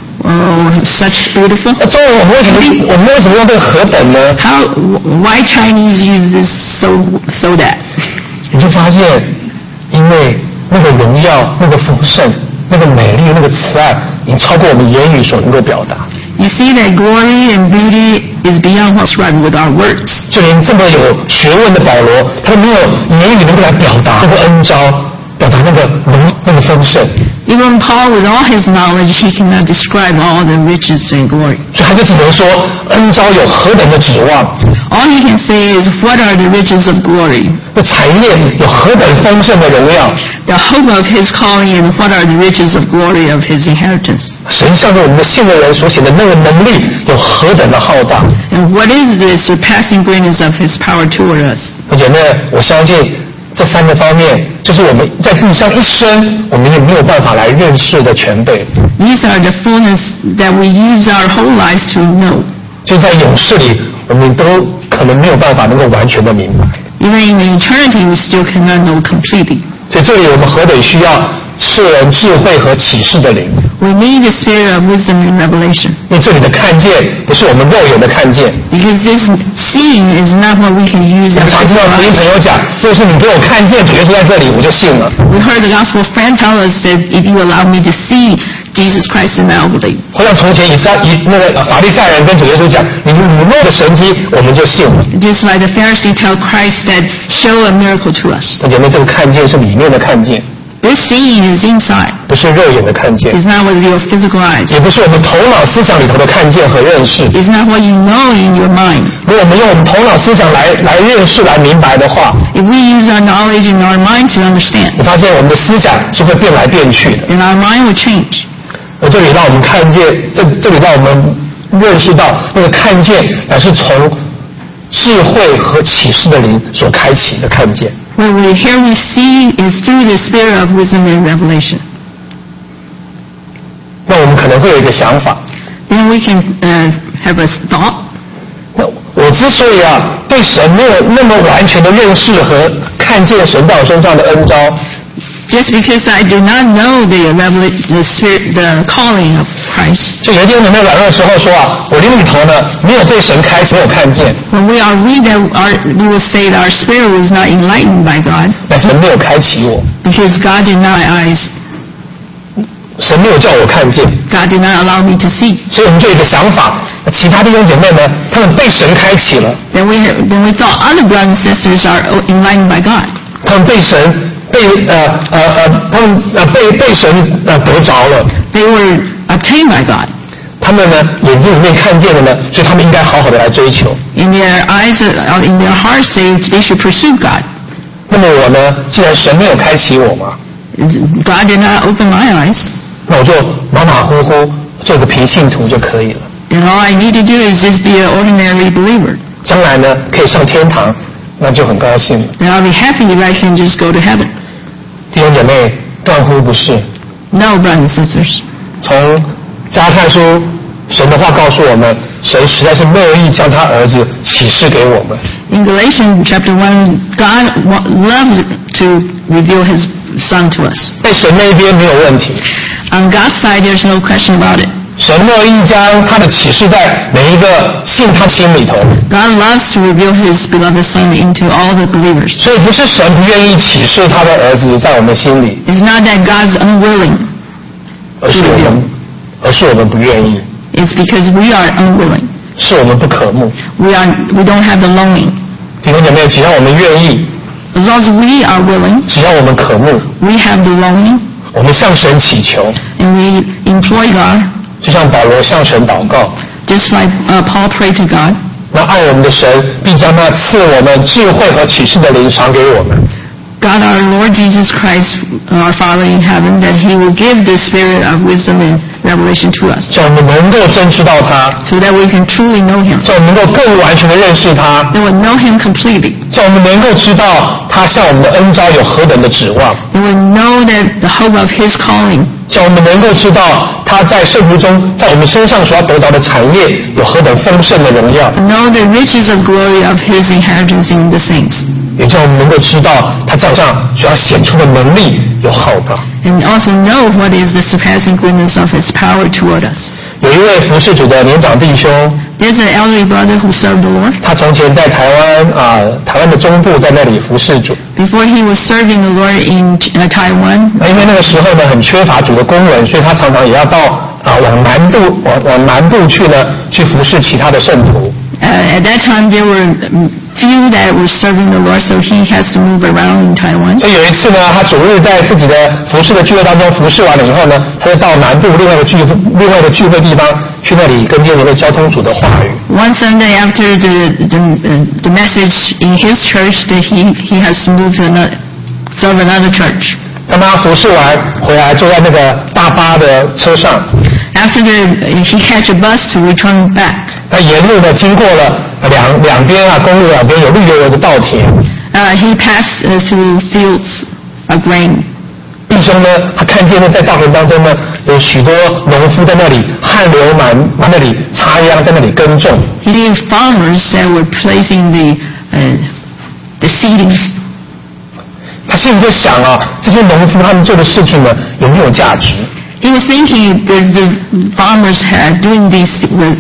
Oh, such beautiful. 那中文我们为什么我们为什么用这个何等呢 ？How why Chinese use this so so that？ 你就发现，因为那个荣耀、那个丰盛、那个美丽、那个慈爱，已经超过我们言语所能够表达。 You see that glory and beauty is beyond what's right with our words. 就连这么有学问的保罗，他都没有言语能够来表达那个恩召，表达那个荣那个丰盛。 Even Paul, with all his knowledge, he cannot describe all the riches and glory. 所以他就只能说恩召有何等的指望。 All he can say is, what are the riches of glory? 那产业有何等丰盛的荣耀。 The hope of his calling and what are the riches of glory of his inheritance? 神向着我们的信的人所显的那个能力有何等的浩大。 And what is the surpassing greatness of his power toward us? 姐妹，我相信这三个方面，就是我们在地上一生，我们也没有办法来认识的全备。 These are the fullness that we use our whole lives to know. 就在永世里，我们都可能没有办法能够完全的明白。 Even in the eternity, we still cannot know completely. 所以这里我们何等需要赐人智慧和启示的灵。 We need the spirit of wisdom and revelation. 因为这里的看见不是我们肉眼的看见。 Because this seeing is not what we can use. 我们常听到福音朋友讲，就是你给我看见主耶稣在这里，我就信了。 We heard the gospel friend tell us that if you allow me to see Jesus Christ, then I will believe. 好像从前以撒以那个法利赛人跟主耶稣讲，你你弄的神迹，我们就信了。 Just like the Pharisee tell Christ that show a miracle to us. 那姐妹，这个看见是里面的看见。 This seeing is inside. 不是肉眼的看见。 It's not with your physical eyes. 也不是我们头脑思想里头的看见和认识。 It's not what you know in your mind. 如果我们用我们头脑思想来来认识来明白的话， If we use our knowledge in our mind to understand, 你发现我们的思想是会变来变去的。 then our mind will change. 而这里让我们看见，这这里让我们认识到，那个看见乃是从智慧和启示的灵所开启的看见。 What we here we see is through the spirit of wisdom and revelation. 那我们可能会有一个想法。 Then we can uh, have a thought. 那我之所以啊对神没有那么完全的认识和看见神在我身上的恩召。 Just because I do not know the revelation, the spirit, the calling of Christ. 就有一天我们在软弱的时候说啊，我灵里头呢没有被神开，没有看见。 When we are weak, that our, we will say that our spirit was not enlightened by God. 但是没有开启我。 Because God did not eyes, 神没有叫我看见， God did not allow me to see. 所以我们就有一个想法，其他弟兄姐妹呢，他们被神开启了， Then we then we thought other brothers and sisters are enlightened by God. 他们被神被呃呃呃他们呃被被神呃得着了， They were obtained by God. 他们呢眼睛里面看见的呢，所以他们应该好好的来追求。 In their eyes, uh, in their hearts, they they should pursue God. 那么我呢，既然神没有开启我嘛， God did not open my eyes. 那我就马马虎虎做个平信徒就可以了。 Then all I need to do is just be an ordinary believer. 将来呢可以上天堂，那就很高兴了。 Then I'll be happy if I can just go to heaven. 弟兄姐妹，断乎不是。 No, brothers and sisters. 从加拉太书，神的话告诉我们，神实在是乐意将他儿子启示给我们。 In Galatians chapter one, God wa- loved to reveal His Son to us. 在神那边没有问题， On God's side, there's no question about it. 神乐意将他的启示在每一个信他心里头。 God loves to reveal His beloved Son into all the believers. 所以不是神不愿意启示他的儿子在我们心里， It's not that God's unwilling. 而是我们，而是我们不愿意， It's because we are unwilling. 是我们不渴慕。 We are we don't have the longing. 弟兄姐妹，只要我们愿意， As long as we are willing, 只要我们渴慕， we have the longing, 我们向神祈求， and we employ God, 就像保罗向神祷告， just like uh, Paul prayed to God. 那爱我们的神必将那赐我们智慧和启示的灵赏给我们。 God, our Lord Jesus Christ, our Father in heaven, that He will give the spirit of wisdom and revelation to us, 叫我们能够真知道他， so that we can truly know Him, 叫我们能够更完全的认识他， that we know Him completely, 叫我们能够知道他向我们的恩召有何等的指望， that we know that the hope of His calling, 叫我们能够知道他在圣徒中在我们身上所要得到的产业有何等丰盛的荣耀， know the riches of glory of His inheritance in the saints, 也叫我们能够知道他在上所要显出的能力有浩大。 and also know what is the surpassing greatness of His power toward us. 有一位服侍主的年长弟兄， There's an elderly brother who served the Lord. 他从前在台湾啊、台湾的中部在那里服侍主。 Before he was serving the Lord in uh, Taiwan, 那因为那个时候呢很缺乏主的工人，所以他常常也要到啊、往南部往往南部去呢去服侍其他的圣徒。 uh, at that time there were um, few that were serving the Lord, so he has to move around in Taiwan. 所以有一次呢，他主日在自己的服侍的聚会当中服侍完了以后呢，他就到南部另外一个聚另外一个聚会地方去那里跟见人的交通主的话语。 One Sunday after the the, uh, the message in his church, that he he has to move to another serve another church. 当他服侍完回来，坐在那个大巴的车上， After the he catch a bus to return back. 他沿路呢经过了两两边啊公路两边有绿油油的稻田。 Uh, he passed uh, through fields of grain. 弟兄呢，他看见呢在稻田当中呢有许多农夫在那里汗流满满那里插秧，在那里耕种。 He seen farmers that were placing the uh, the seedings. 他心里就想啊，这些农夫他们做的事情呢有没有价值？ He was thinking, does the farmers are doing this with,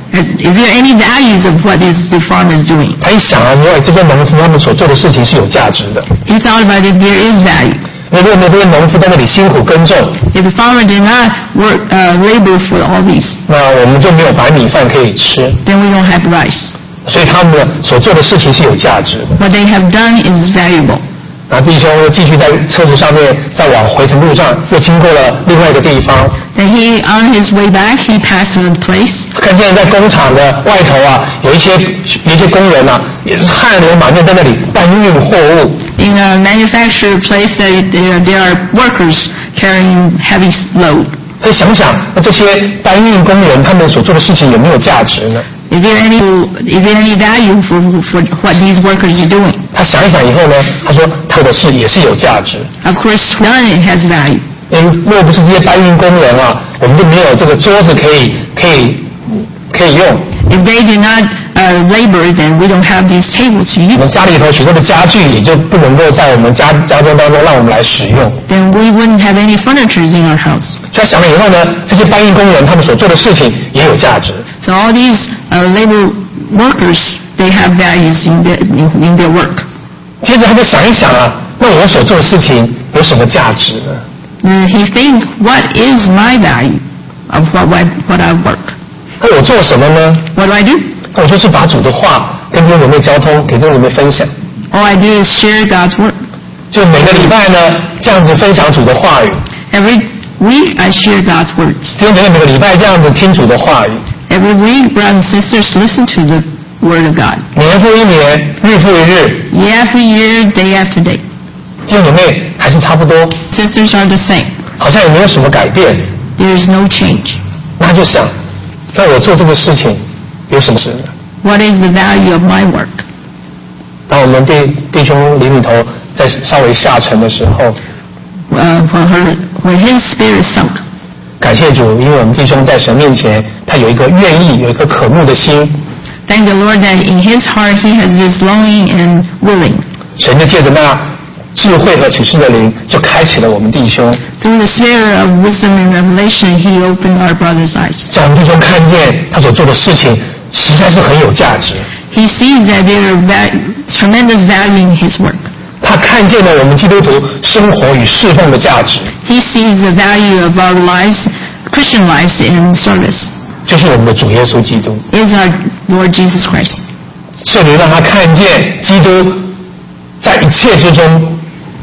is there any values of what is the farmers doing? 他一想啊，因为这些农夫他们所做的事情是有价值的。 He thought about it, there is value. 因为如果没有这些农夫在那里辛苦耕种， If the farmer did not work, uh, labor for all these, 那我们就没有白米饭可以吃。 then we don't have rice. 所以他们呢所做的事情是有价值的。 What they have done is valuable. 那弟兄又继续在车子上面，再往回程路上，又经过了另外一个地方， Then he, on his way back, he passed through the place. 看见在工厂的外头啊，有一些有一些工人啊，也是汗流满面在那里搬运货物。 In a manufacturer place, that there, there are workers carrying heavy load. 可以想想，那这些搬运工人他们所做的事情有没有价值呢？ Is there any is there any value for for what these workers are doing? 他想一想以后呢，他说他的事也是有价值。 Of course, none it has value. 因为若不是这些搬运工人啊，我们就没有这个桌子可以可以可以用。 If they did not uh, labor, then we don't have these tables to 我 use. 们家里头许多的家具也就不能够在我们家家中当中让我们来使用。 Then we wouldn't have any furnitures in our house. 所以他想了以后呢，这些搬运工人他们所做的事情也有价值。 So all these uh, labor workers, they have values in their in, in their work. 接着他就想一想啊，那我所做的事情有什么价值呢？ And he think, what is my value of what, what, what I work? 那我做什么呢？ What do I do? 我就是把主的话跟弟兄姊妹交通，给弟兄姊妹分享。 All I do is share God's word. 就每个礼拜呢，这样子分享主的话语。 Every week I share God's words. 弟兄姊妹每个礼拜这样子听主的话语。 Every week, brothers and sisters, listen to the word of God. 年复一年，日复一日， Year after year, day after day. 弟兄姊妹还是差不多， Sisters are the same. 好像也没有什么改变。 There is no change. 那就想，那我做这个事情有什么事呢？ What is the value of my work? 当我们弟弟兄林里头在稍微下沉的时候， Uh, when, her, when his spirit sunk, 感谢主，因为我们弟兄在神面前，他有一个愿意，有一个渴慕的心， thank the Lord that in his heart he has this longing and willing. 神就借着那智慧和启示的灵，就开启了我们弟兄， Through the spirit of wisdom and revelation, he opened our brother's eyes. 叫我们弟兄看见他所做的事情实在是很有价值。 He sees that there are va- tremendous value in his work. 他看见了我们基督徒生活与侍奉的价值， He sees the value of our lives, Christian lives in service. 就是我们的主耶稣基督。 Is our Lord Jesus Christ. 圣灵让他看见基督在一切之中，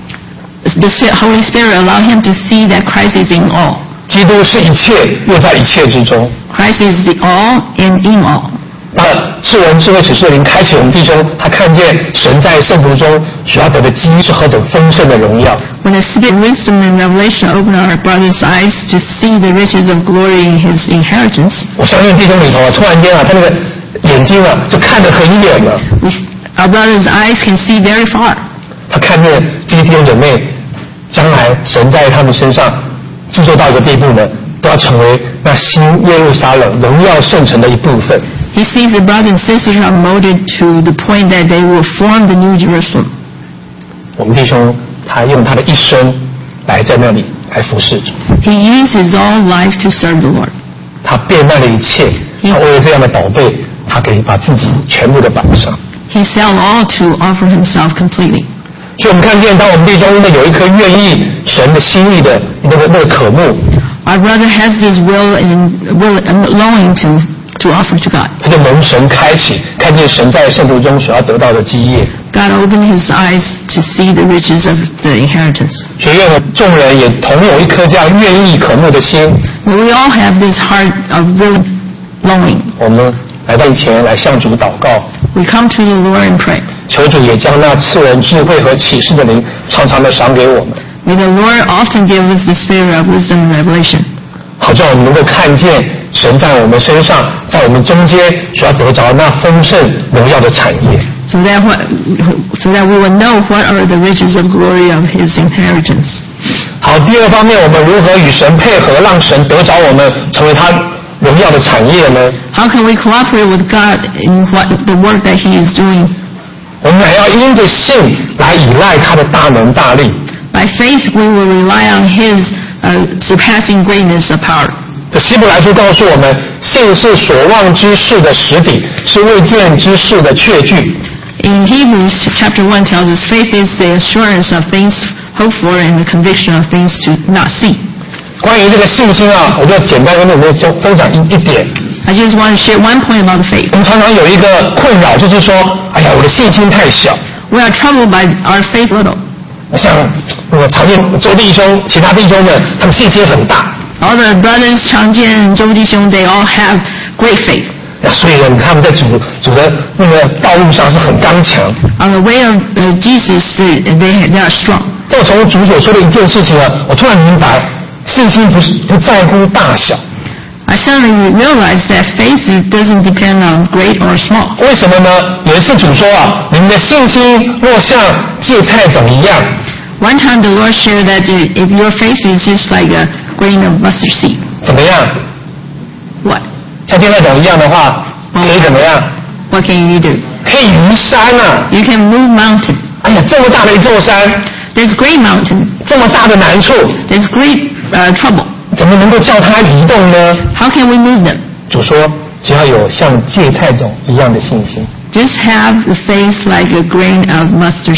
The Holy Spirit allowed him to see that Christ is in all. 基督是一切，又在一切之中。 Christ is the all and in all. 那智文智慧启示的灵开启我们弟兄，他看见神在圣徒中所要得的基是何等丰盛的荣耀。 When the Spirit of wisdom and revelation opened our brother's eyes to see the riches of glory in his inheritance, 我相信弟兄里头啊，突然间啊，他那个眼睛啊就看得很远了， we, our brother's eyes can see very far. 他看见这些弟兄姐妹将来神在他们身上制作到一个地步呢，都要成为那新耶路撒冷荣耀圣城的一部分。 He sees the brothers and sisters are molded to the point that they will form the New Jerusalem. 我们弟兄他用他的一生来在那里来服侍主， He used his whole life to serve the Lord. 他变卖了一切，他为了这样的宝贝，他可以把自己全部的摆上。 He sell all to offer himself completely. 所以我们看见，当我们弟兄呢有一颗愿意神的心意的那个那个渴慕， Our brother has this will and will and longing to to offer to God. 他就蒙神开启，看见神在圣徒中所要得到的基业。 God opened his eyes to see the riches of the inheritance. 所以愿我们众人也同有一颗这样愿意渴慕的心。 We all have this heart of willing longing. 我们来到以前来向主祷告， We come to the Lord and pray. 求主也将那赐人智慧和启示的灵常常的赏给我们， May the Lord often give us the spirit of wisdom and revelation, 好叫我们能够看见神在我们身上，在我们中间所要得着那丰盛荣耀的产业。 so that what, so that we will know what are the riches of glory of his inheritance. 好，第二方面，我们如何与神配合，让神得着我们，成为他荣耀的产业呢？ How can we cooperate with God in what the work that he is doing? 我们还要因着信来依赖他的大能大力。 By faith, we will rely on his uh, surpassing greatness of power. 这希伯来书告诉我们，信是所望之事的实底，是未见之事的确据。 In Hebrews chapter one tells us faith is the assurance of things hoped for and the conviction of things to not see. 关于这个信心啊，我就简单跟你们就分享一一点。 I just want to share one point about the faith. 我们常常有一个困扰，就是说，哎呀，我的信心太小。 We are troubled by our faith little. 像我常见周弟兄、其他弟兄呢，他们信心很大。 All the brothers, Chang Jian and Zhou Dishong, they all have great faith. 所以呢，他们在主主的那个道路上是很刚强。 On the way of uh, Jesus, they, they, they are strong. 但我从主所说的一件事情啊，我突然明白，信心不是不在乎大小。 I suddenly realized that faith doesn't depend on great or small. 为什么呢？有一次主说啊，你们的信心若像芥菜种一样。 One time the Lord shared that if your faith is just like a grain of mustard seed. 怎么样？ What? 像芥菜种一样的话，可以怎么样？ What can you do? 可以移山啊！ You can move mountain. 哎呀，这么大的一座山， There's great mountain. 这么大的难处， There's great uh, trouble. 怎么能够叫它移动呢？ How can we move them? 主说，只要有像芥菜种一样的信心。 Just have the faith like a grain of mustard seed.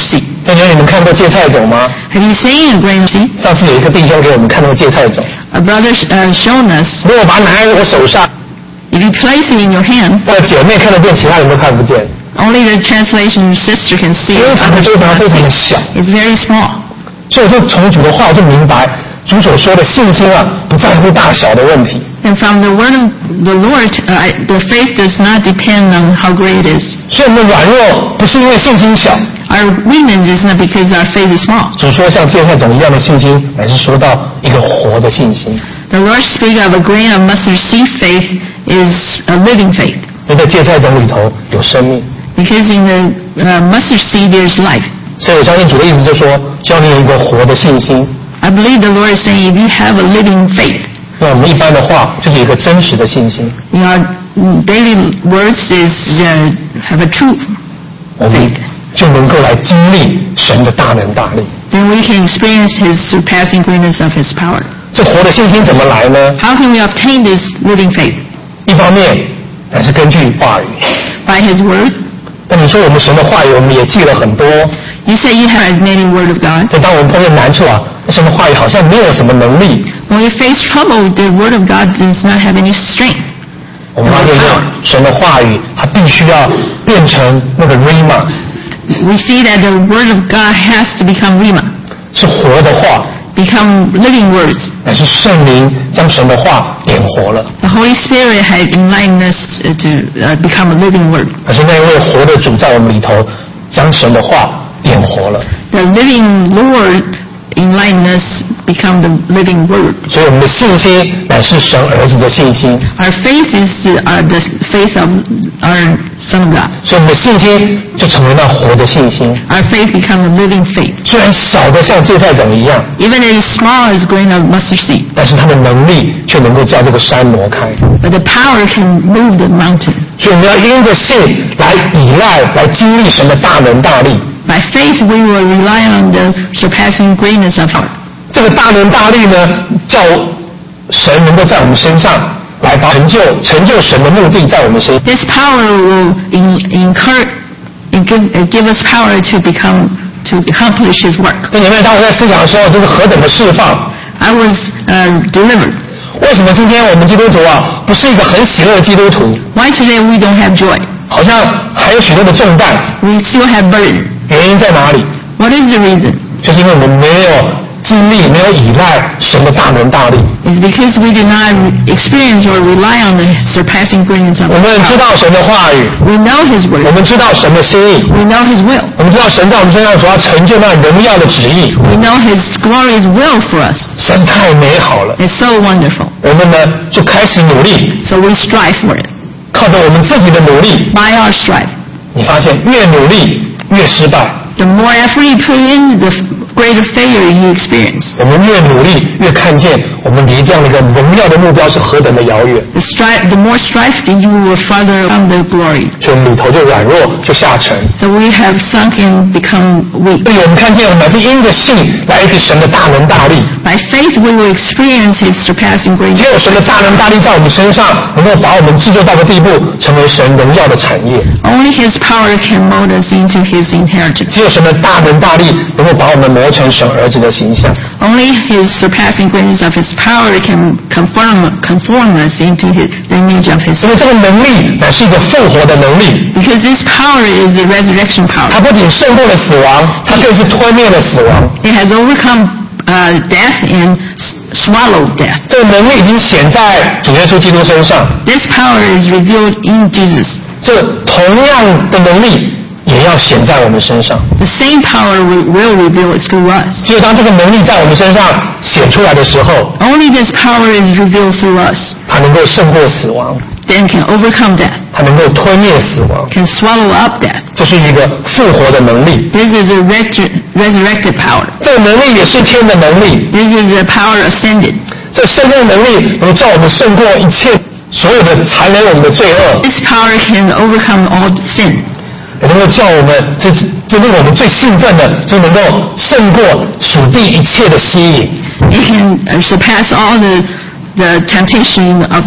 弟兄，你们看过芥菜种吗？ Have you seen a grain of seed? 上次有一个弟兄给我们看那个芥菜种， A brother uh, shown us, 如果把它拿在我手上， if you place it in your hand, 我的姐妹看得见，其他人都看不见， only the translation your sister can see. 非常非常非常的小。 It's very small. 所以我就从主的话我就明白，主所说的信心啊，不在乎大小的问题。 And from the word of the Lord, uh, the faith does not depend on how great it is. 所以我们的软弱不是因为信心小， Our weakness is not because our faith is small. 主说像芥菜种一样的信心，乃是说到一个活的信心。 The Lord speaks of a grain of mustard seed faith is a living faith. 因为在芥菜种里头有生命， Because in the uh, mustard seed there's life. 所以我相信主的意思就是说，叫你有一个活的信心。 I believe the Lord is saying if you have a living faith, 那我们一般的话就是有一个真实的信心， your daily words is uh, have a true 我们 faith. 就能够来经历神的大能大力。 Then we can experience His surpassing greatness of His power. 这活的信心怎么来呢？ How can we obtain this living faith? 一方面乃是根据话语。 By His word. 那你说我们神的话语，我们也记了很多。 You say you have as many word of God. 但当我们碰见难处啊，神的话语好像没有什么能力。 When we face trouble, the word of God does not have any strength. 我们发现说，神的话语它必须要变成那个 rhema， We see that the word of God has to become rhema, 是活的话， become living words. 乃是圣灵将神的话点活了。 The Holy Spirit had enlightened us uh, to uh, become a living word. 可是那位活的主在我们里头，将神的话点活了。 The living Lord enlightened us become the living word. 所以我们的信心乃是神儿子的信心。 Our faith is the, uh, the faith of our Son of God. 所以我们的信心就成为那活的信心。 Our faith becomes a living faith. 虽然小的像芥菜种一样， Even as small as grain of mustard seed, 但是它的能力却能够叫这个山挪开。 but the power can move the mountain. 所以我们要因着信来依赖，来经历神的大能大力。 By faith, we will rely on the surpassing greatness of God. 这个大能大力呢，叫神能够在我们身上来把成就成就神的目的在我们身上。 This power will in, incur, in give, uh, give us power to become to accomplish His work. 那你们当我在思想的时候，这是何等的释放！ I was uh, delivered. 为什么今天我们基督徒啊，不是一个很喜乐的基督徒？ Why today we don't have joy? 好像还有许多的重担。 We still have burden. 原因在哪里？ What is the reason? 就是因为我们没有经历，没有依赖神的大能大力。 It's because we did not experience or rely on the surpassing greatness of 我 His 们知 power. 道神的话语， We know His 我 word. 们知道神的心意， We know His will. 我们知道神在我们身上所要成就那荣耀的旨意， We know His glorious will for us. 实在是太美好了。 It's so wonderful. 我们呢就开始努力， So we strive for it. 靠着我们自己的努力， By our strive. 你发现越努力越失败， The more effort you put in, the greater failure you experience. 我们越努力越看见我们离这样的一个荣耀的目标是何等的遥远， The, strive, the more strife that you will further from the glory. 所以我们里头就软弱就下沉。 So we have sunk and become weak. 所以我们看见我们是因着信来一个神的大能大力， By faith we will experience His surpassing 只 greatness. 有神的大能大力在我们身上，能够把我们制作到个地步，成为神荣耀的产业。 Only His power can mold us into His inheritance. 只有神的大能大力，能够把我们磨成神儿子的形象。 Only His surpassing greatness of His power can conform, conform us into his, the image of His 因为这个能力乃是一个复活的能力， Because this power is the resurrection power. 它不仅胜过了死亡，它更是吞灭了死亡。 It has overcome uh, death and s- swallowed death. 这个能力已经显在主耶稣基督身上， This power is revealed in Jesus. 这同样的能力也要显在我们身上。 The same power will, will reveal it through us. 只有当这个能力在我们身上显出来的时候， Only this power is revealed through us. 它能够胜过死亡， Then can overcome death, 它能够吞灭死亡。 can swallow up death. 这是一个复活的能力， This is a resu- resurrected power. 这个能力也是天的能力。 This is a power ascended. 这圣圣的能力能够叫我们胜过一切所有的残忍我们的罪恶， This power can overcome all sin. 也能够叫我们这这令我们最兴奋的，就能够胜过属地一切的吸引。 It can uh, surpass all the, the temptation of the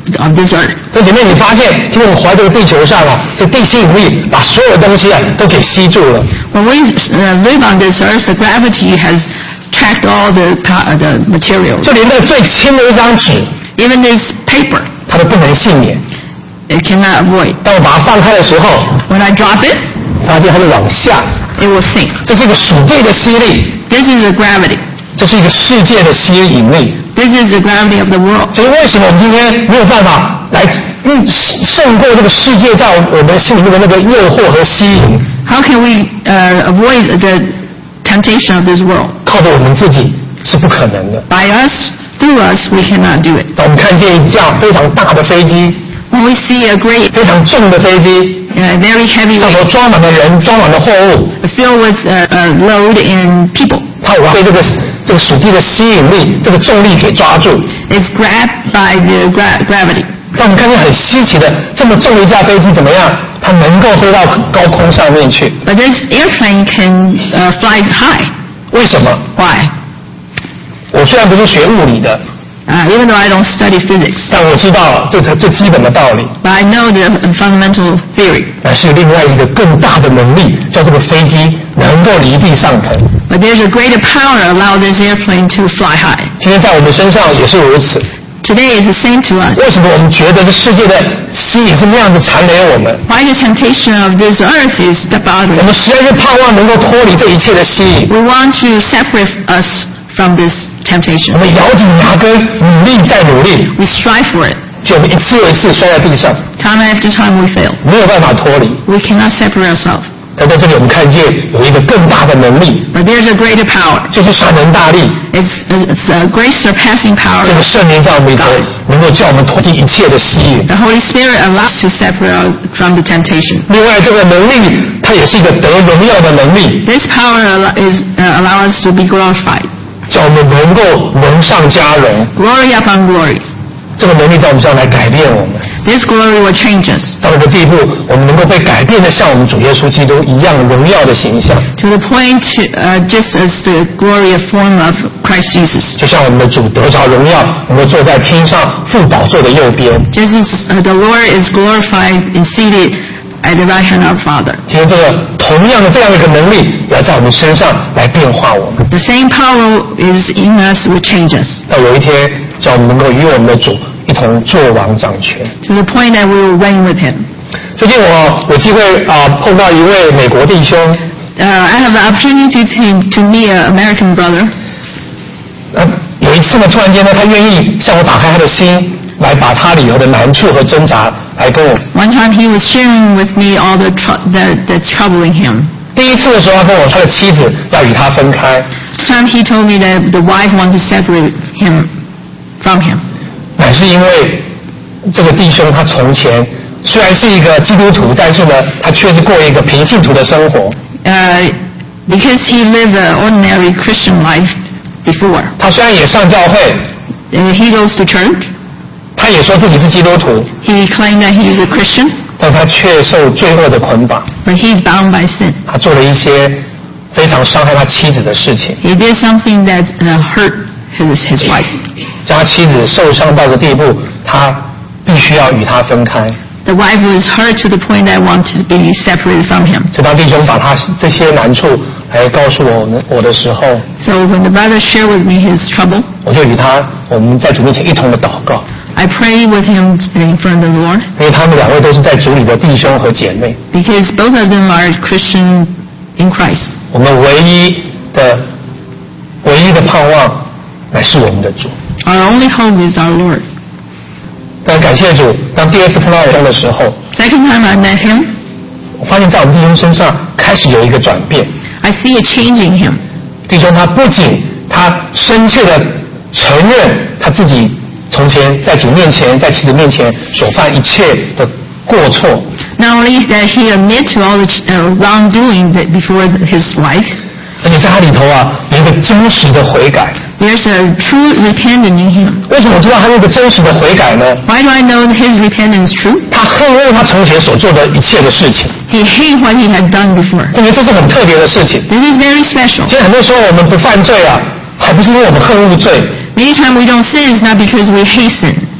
of this earth. 那姐妹，你发现今天我们活在这个地球上啊，这地心引力把所有的东西啊都给吸住了。 When we uh, live on this earth, the gravity has tracked all the uh, the materials. 就连那最轻的一张纸， Even this paper, 它都不能幸免。 it cannot avoid. 当我把它放开的时候， When I drop it, 发现它会往下。 it will sink. 这是一个属地的吸力， This is the gravity. 这是一个世界的吸引力。 This is the gravity of the world. 所以为什么我们今天没有办法来运胜过这个世界在我们心里面的那个诱惑和吸引？ How can we uh, avoid the temptation of this world? 靠着我们自己是不可能的。 By us, through us, we cannot do it. 当我们看见一架非常大的飞机， When we see a great, 非常重的飞机， uh, very heavy 上头 weight 装满了人，装满了货物， filled with a uh, uh, load and people, 它我被这个这个属地的吸引力、这个重力给抓住。 is grabbed by the gra- gravity. 当我们看见很稀奇的这么重的一架飞机怎么样？它能够飞到高空上面去， But this airplane can uh, fly high. 为什么？ Why? 我虽然不是学物理的， Uh, even though I don't study physics, 但我知道这才最基本的道理。 but I know the fundamental theory. 乃是另外一个更大的能力，叫这个飞机能够离地上腾。 But there's a greater power to allow this airplane to fly high. 今天在我们身上也是如此。 Today is the same to us. 为什么我们觉得这世界的吸引是那样子缠累我们？ Why the temptation of this earth is the 我 boundary. 们实在是盼望能够脱离这一切的吸引。 We want to separate us from this temptation. 我们咬紧牙根，努力再努力， We strive for it. 就我们一次又一次摔在地上， Time after time we fail. 没有办法脱离。 We cannot separate ourselves. 但在这里我们看见有一个更大的能力， But there's a greater power. 就是神能大力。 It's, it's a great surpassing power. 这个圣灵在我们里头，能够叫我们脱离一切的吸引。 The Holy Spirit allows us to separate us from the temptation. 另外，这个能力它也是一个得荣耀的能力， This power allo- is uh, allow us to be glorified. 叫我们能够荣上加荣。 Glory upon glory. 这个能力在我们身上来改变我们， This glory will change us 到一个地步，我们能够被改变的像我们主耶稣基督一样荣耀的形象， to the point to, uh, just as the glorious form of Christ Jesus. 就像我们的主得着荣耀，能够坐在天上父宝座的右边。 Just as uh, the Lord is glorified and seated at the right hand of Father. 今天这个同样的这样一个能力，也要在我们身上来变化我们。 The same power is in us will change us 到有一天，叫我们能够与我们的主一同作王掌权。 to the point that we will reign with Him. 最近我有机会啊、碰到一位美国弟兄， Uh, I have the opportunity to, to meet an American brother. 呃，有一次呢，突然间呢，他愿意向我打开他的心，来把他里头的难处和挣扎来跟我。 One time he was sharing with me all the tr- that, that's troubling him. 第一次的时候，他跟我他的妻子要与他分开， This time he told me that the wife wants to separate him from him. 乃是因为这个弟兄他从前虽然是一个基督徒，但是呢，他却是过一个平信徒的生活。 Uh, because he lived an ordinary Christian life before. 他虽然也上教会， Uh, he goes to church. 他也说自己是基督徒， He claimed that he is a Christian, 但他却受罪恶的捆绑。 but he's bound by sin. 他做了一些非常伤害他妻子的事情， He did something that uh, hurt his, his wife. 将他妻子受伤到个地步，他必须要与他分开。 The wife was hurt to the point that wants to be separated from him. 所以当弟兄把他这些难处来告诉我们我的时候， So when the brother shared with me his trouble, 我就与他我们在主面前一同的祷告， I prayed with him in front of the Lord 因为他们两位都是在主里的弟兄和姐妹。 because both of them are Christian in Christ. 我们唯一的唯一的盼望乃是我们的主。 Our only hope is our Lord. 但感谢主，当第二次碰到弟兄的时候， Second time I met him, 我发现在我们弟兄身上开始有一个转变。 I see a change in him. 弟兄他不仅他深切的承认他自己从前在主面前，在妻子面前所犯一切的过错， Not only that he admits to all the uh, wrongdoing that before his wife, 而且在他里头啊有一个真实的悔改。 there's a true repentance in him. 为什么我知道他有一个真实的悔改呢？ Why do I know that his repentance is true? 他恨恶他从前所做的一切的事情， He hates what he had done before. 因为这是很特别的事情。 This is very special. 其实很多时候我们不犯罪啊，还不是因为我们恨恶罪， Many times we don't sin, it's not because we hate sin.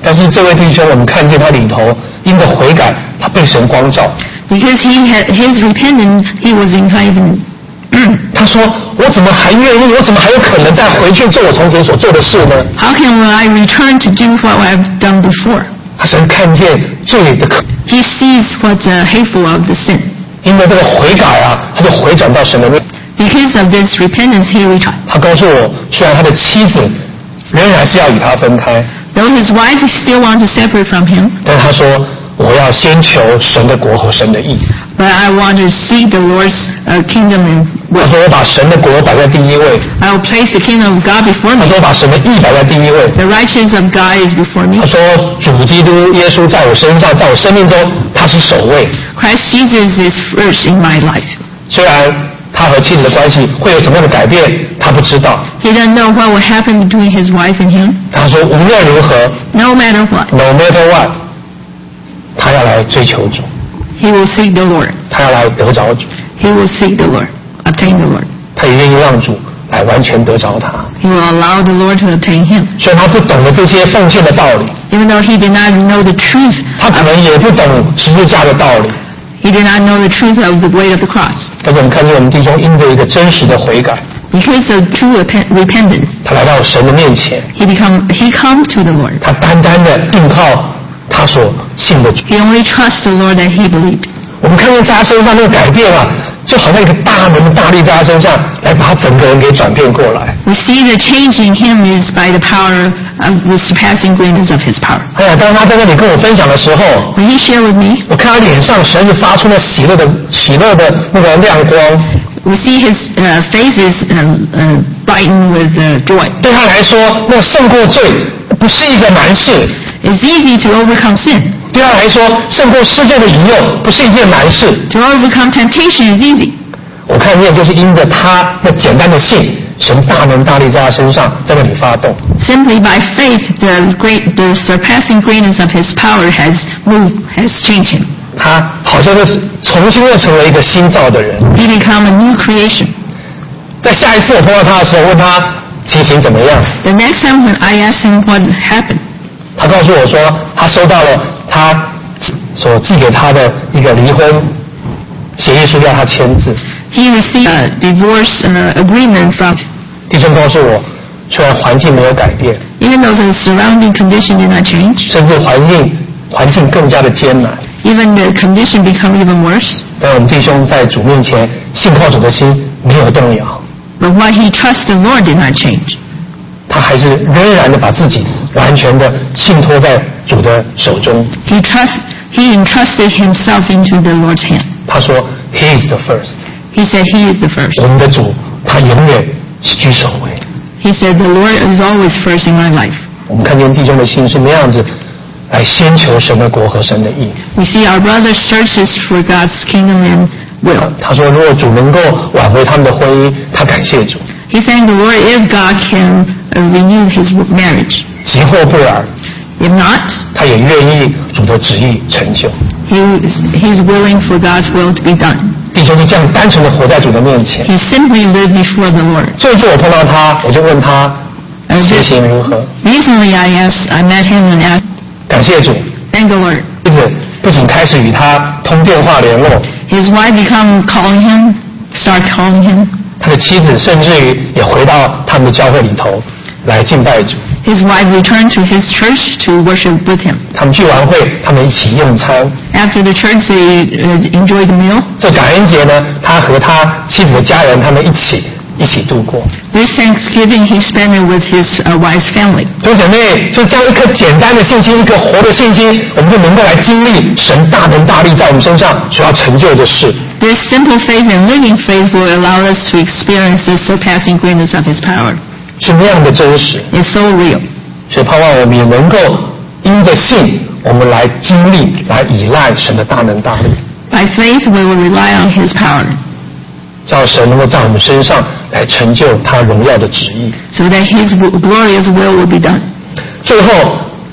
但是这位弟兄，我们看见他里头因着悔改，他被神光照。 Because he had his repentance, he was in heaven. 他说：“我怎么还愿意？我怎么还有可能再回去做我从前所做的事呢 How can I return to do what I've done before? 他神看见罪的可， He sees what's uh, hateful of the sin. 因为这个悔改啊，他就回转到神的面。 Because of this repentance, he returned. 他告诉我，虽然他的妻子仍然是要与他分开， Though his wife still wants to separate from him, 但他说我要先求神的国和神的义。 but I want to seek the Lord's uh, kingdom and 他 will. 说我把神的国摆在第一位， I will place the kingdom of God before 他 me. 说我把神的义摆在第一位。 The righteousness of God is before me. 他说主基督耶稣在我身上，在我生命中他是首位。 Christ Jesus is first in my life. 虽然他和妻子的关系会有什么样的改变，他不知道。 He doesn't know what will happen between his wife and him. 他说无论如何 No matter what, ，no matter what，他要来追求主， he will seek the Lord. 他要来得着主， He will seek the Lord, obtain the Lord. 他也愿意让主来完全得着他。 He will allow the Lord to obtain him. 虽然他不懂得这些奉献的道理， Even though he did not know the truth, 他可能也不懂十字架的道理， he did not know the truth of the weight of the cross. 但是我们看见我们弟兄因着一个真实的悔改， Because of true repent- repentance, 他来到神的面前， he become he comes to the Lord. 他单单的依靠他所信的主。 He only trusts the Lord that he believed. 我们看见在他身上那个改变啊，就好像一个大能的大力在他身上，来把他整个人给转变过来。 We see the change in him is by the power of the surpassing greatness of his power. 哎呀，当他在那里跟我分享的时候， When he shared with me, 我看他脸上实在是发出了喜乐的喜乐的那个亮光。 we see his uh, face is uh, uh, brightened with uh, joy. 对他来说，那个胜过罪不是一个难事； It's easy to overcome sin. 对他来说，胜过世界的引诱不是一件难事。 To overcome temptation is easy. 我看见就是因着他那简单的信，神大能大力在他身上在那里发动。 Simply by faith, the great, the surpassing greatness of his power has moved, has changed him. 他好像是重新又成为一个新造的人。 He become a new creation. 在下一次我碰到他的时候，问他情形怎么样， The next time when I asked him what happened, 他告诉我说，他收到了他所寄给他的一个离婚协议书，要他签字。 he received a divorce uh, agreement from, 弟兄告诉我，虽然环境没有改变， even though the surrounding condition did not change, 甚至环境环境更加的艰难， even the condition become even worse, 但我们弟兄在主面前信靠主的心没有动摇， but what he trusts the Lord did not change. 他还是仍然的把自己完全的信托在主的手中。 He trusts, he entrusted himself into the Lord's hand. 他说 ，He is the first， He said he is the first. 我们的主他永远是居首位。 He said the Lord is always first in my life. 我们看见弟兄的心是那样子，来先求神的国和神的义。 We see our brother searches for God's kingdom and will. 他说，如果主能够挽回他们的婚姻，他感谢主。 He thanked the Lord if God can uh, renew his marriage. 即或不然， If not, 他也愿意主的旨意成就。 he is, he's willing for God's will to be done. 弟兄就这样单纯的活在主的面前。 He simply lived before the Lord. 这次我碰到他，我就问他 And 情 this, 形如何。 recently I asked, I met him and asked, 感谢主， thank the Lord. 因此不仅开始与他通电话联络， His wife become calling him, start calling him. 他的妻子甚至于也回到他们的教会里头来敬拜主。 His wife returned to his church to worship with him. 他们聚完会，他们一起用餐。 After the church, they uh, enjoyed the meal. 这感恩节呢，他和他妻子的家人他们一起一起度过。 This Thanksgiving, he spent it with his uh, wife's family. 弟兄姐妹，就这样一颗简单的信心，一个活的信心，我们就能够来经历神大能大力在我们身上所要成就的事。 This simple faith and living faith will allow us to experience the surpassing greatness of his power. 是那样的真实， It's so real. 所以盼望我们也能够因着信，我们来经历、来依赖神的大能大力， By faith, we will rely on his power, 叫神能够在我们身上来成就他荣耀的旨意。 so that his glorious will will be done. 最后，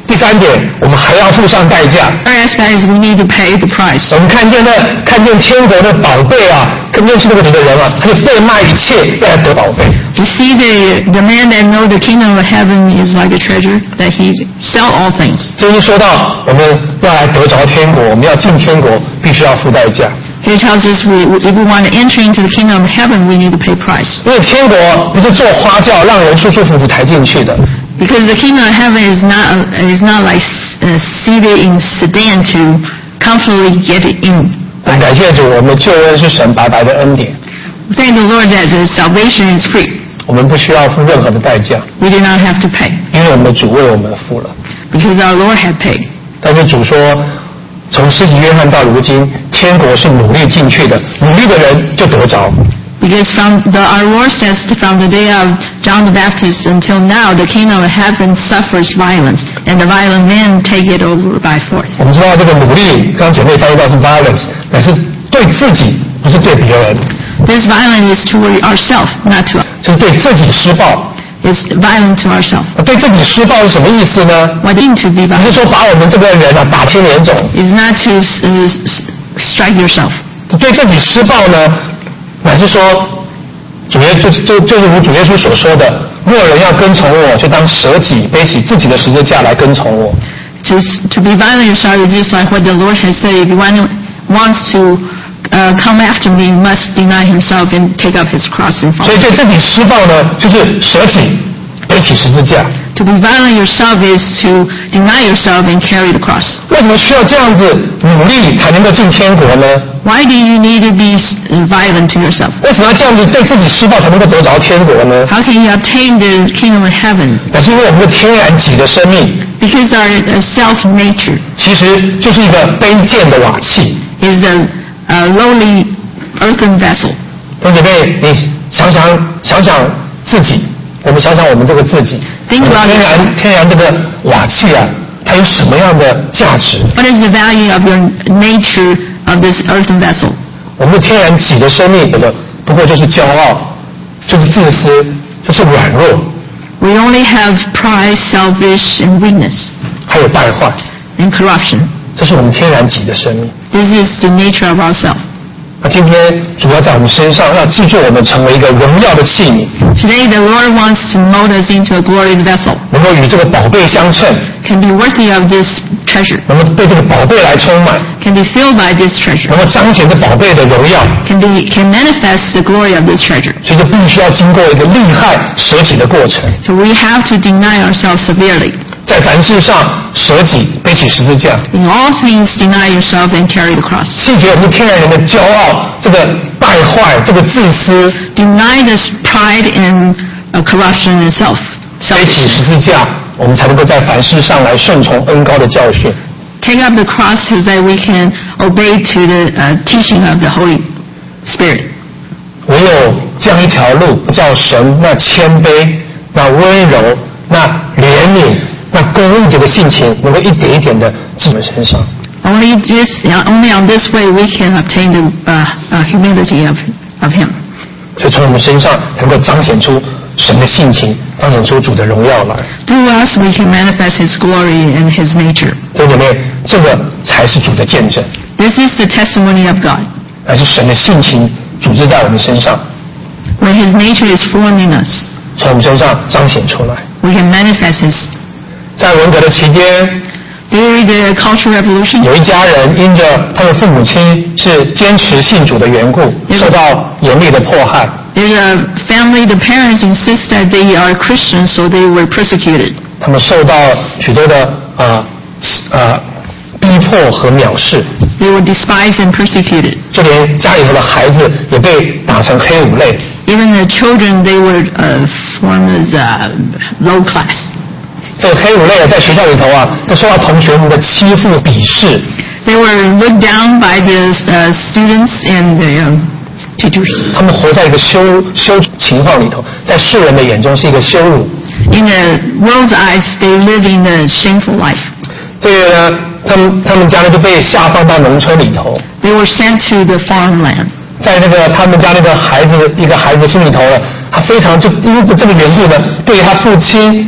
第三点，我们还要付上代价。 Third aspect is we need to pay the price. 我们看见那看见天国的宝贝啊，更认识那个主的人啊，他就变卖一切来得宝贝。 We see the the man that know the kingdom of heaven is like a treasure that he sell all things. 这就说到我们要来得着天国，我们要进天国，必须要付代价。 He tells us we, if we want to enter into the kingdom of heaven, we need to pay price. 因为天国不是做花轿让人舒舒服服抬进去的。 Because the kingdom of heaven is not is not like uh, seated in sedan to comfortably get it in. 我们感谢主，我们救恩是神白白的恩典。 Thank the Lord that the salvation is free. 我们不需要付任何的代价。 We do not have to pay. 因为我们的主为我们付了。 Because our Lord had paid. 但是主说，从施洗约翰到如今，天国是努力进去的，努力的人就得着。 Because from the, our Lord says from the day of John the Baptist until now, the kingdom of heaven suffers violence, and the violent men take it over by force. 我们知道这个努力，刚刚姐妹翻译到是 violence， 乃是对自己，不是对别人。 This violence is toward ourselves, not to us. 就是对自己施暴。 It's violent to ourselves. 对自己施暴是什么意思呢？ What mean to be 不是 violent? 说把我们这个人啊打千年肿。 Is not to uh, strike yourself. 对自己施暴呢，乃是说，主耶就就就是如主耶稣所说的，若人要跟从我，就当舍己，背起自己的十字架来跟从我。 To to be violent yourself is just like what the Lord has said. If one wants to uh, come after me, must deny himself and take up his cross and 所 follow. 以对自己施暴呢，就是舍己，背起十字架。 To be violent yourself is to deny yourself and carry the cross. 为什么需要这样子努力才能够进天国呢？ Why do you need to be violent to yourself? 为什么要这样子对自己施暴才能够得着天国呢？ How can you obtain the kingdom of heaven? 那是因为我们的天然己的生命， Because our uh, self nature 其实就是一个卑贱的瓦器。 is a, a lowly earthen vessel. 弟兄姐妹，你想想想想自己，我们想想我们这个自己， Think 我们 about 天然天然这个瓦器啊，它有什么样的价值？ What is the value of your nature of this earthen vessel? 我们的天然己的生命，有的不过就是骄傲，就是自私，就是软弱， We only have pride, selfish, and weakness, 还有败坏， and corruption. 这是我们天然己的生命。 This is the nature of ourselves. 那今天主要在我们身上，要记住我们成为一个荣耀的器皿， Today, the Lord wants to mold us into a glorious vessel, 能够与这个宝贝相称， can be worthy of this treasure, 能够被这个宝贝来充满， can be filled by this treasure, 能够彰显这宝贝的荣耀。 can be can manifest the glory of this treasure. 所以就必须要经过一个厉害舍己的过程， So we have to deny ourselves severely. 在凡事上舍己，背起十字架， In all things, deny yourself and carry the cross. 弃绝我们天然人的骄傲，这个败坏，这个自私， Deny this pride and uh, corruption and self. 背起 Selfishness. 十字架，我们才能够在凡事上来顺从恩高的教训。 Take up the cross so that we can obey to the uh, teaching of the Holy Spirit. 唯有这样一条路，叫神那谦卑、那温柔、那怜悯、那公义的性情，能够一点一点的至我们身上。 Only this, uh, only on this way we can obtain the uh, uh, humility of of Him. 所以从我们身上才能够彰显出神的性情，彰显出主的荣耀来。 Through us, we can manifest His glory and His nature. 弟兄姐妹，这个才是主的见证， This is the testimony of God. 乃是神的性情组织在我们身上， When His nature is formed in us, 从我们身上彰显出来。 we can manifest His. 在文革的期间， During the Cultural Revolution, 有一家人因着他的父母亲是坚持信主的缘故，受到严厉的迫害。 there's a family, the parents insist that they are Christians, so they were persecuted. 他们受到许多的啊啊逼迫和藐视， They were despised and persecuted. 就连家里头的孩子也被打成黑五类。 Even the children, they were uh, formed as uh, low class. 这个黑五类在学校里头啊，都受到同学们的欺负、鄙视。 They were looked down by the uh, students and the um, teachers. 他们活在一个羞羞情况里头，在世人的眼中是一个羞辱。 In the world's eyes, they live in a shameful life. 这个呢，他们他们家呢就被下放到农村里头， They were sent to the farmland. 在那个他们家那个孩子一个孩子心里头呢，他非常就因为这个缘故呢，对于他父亲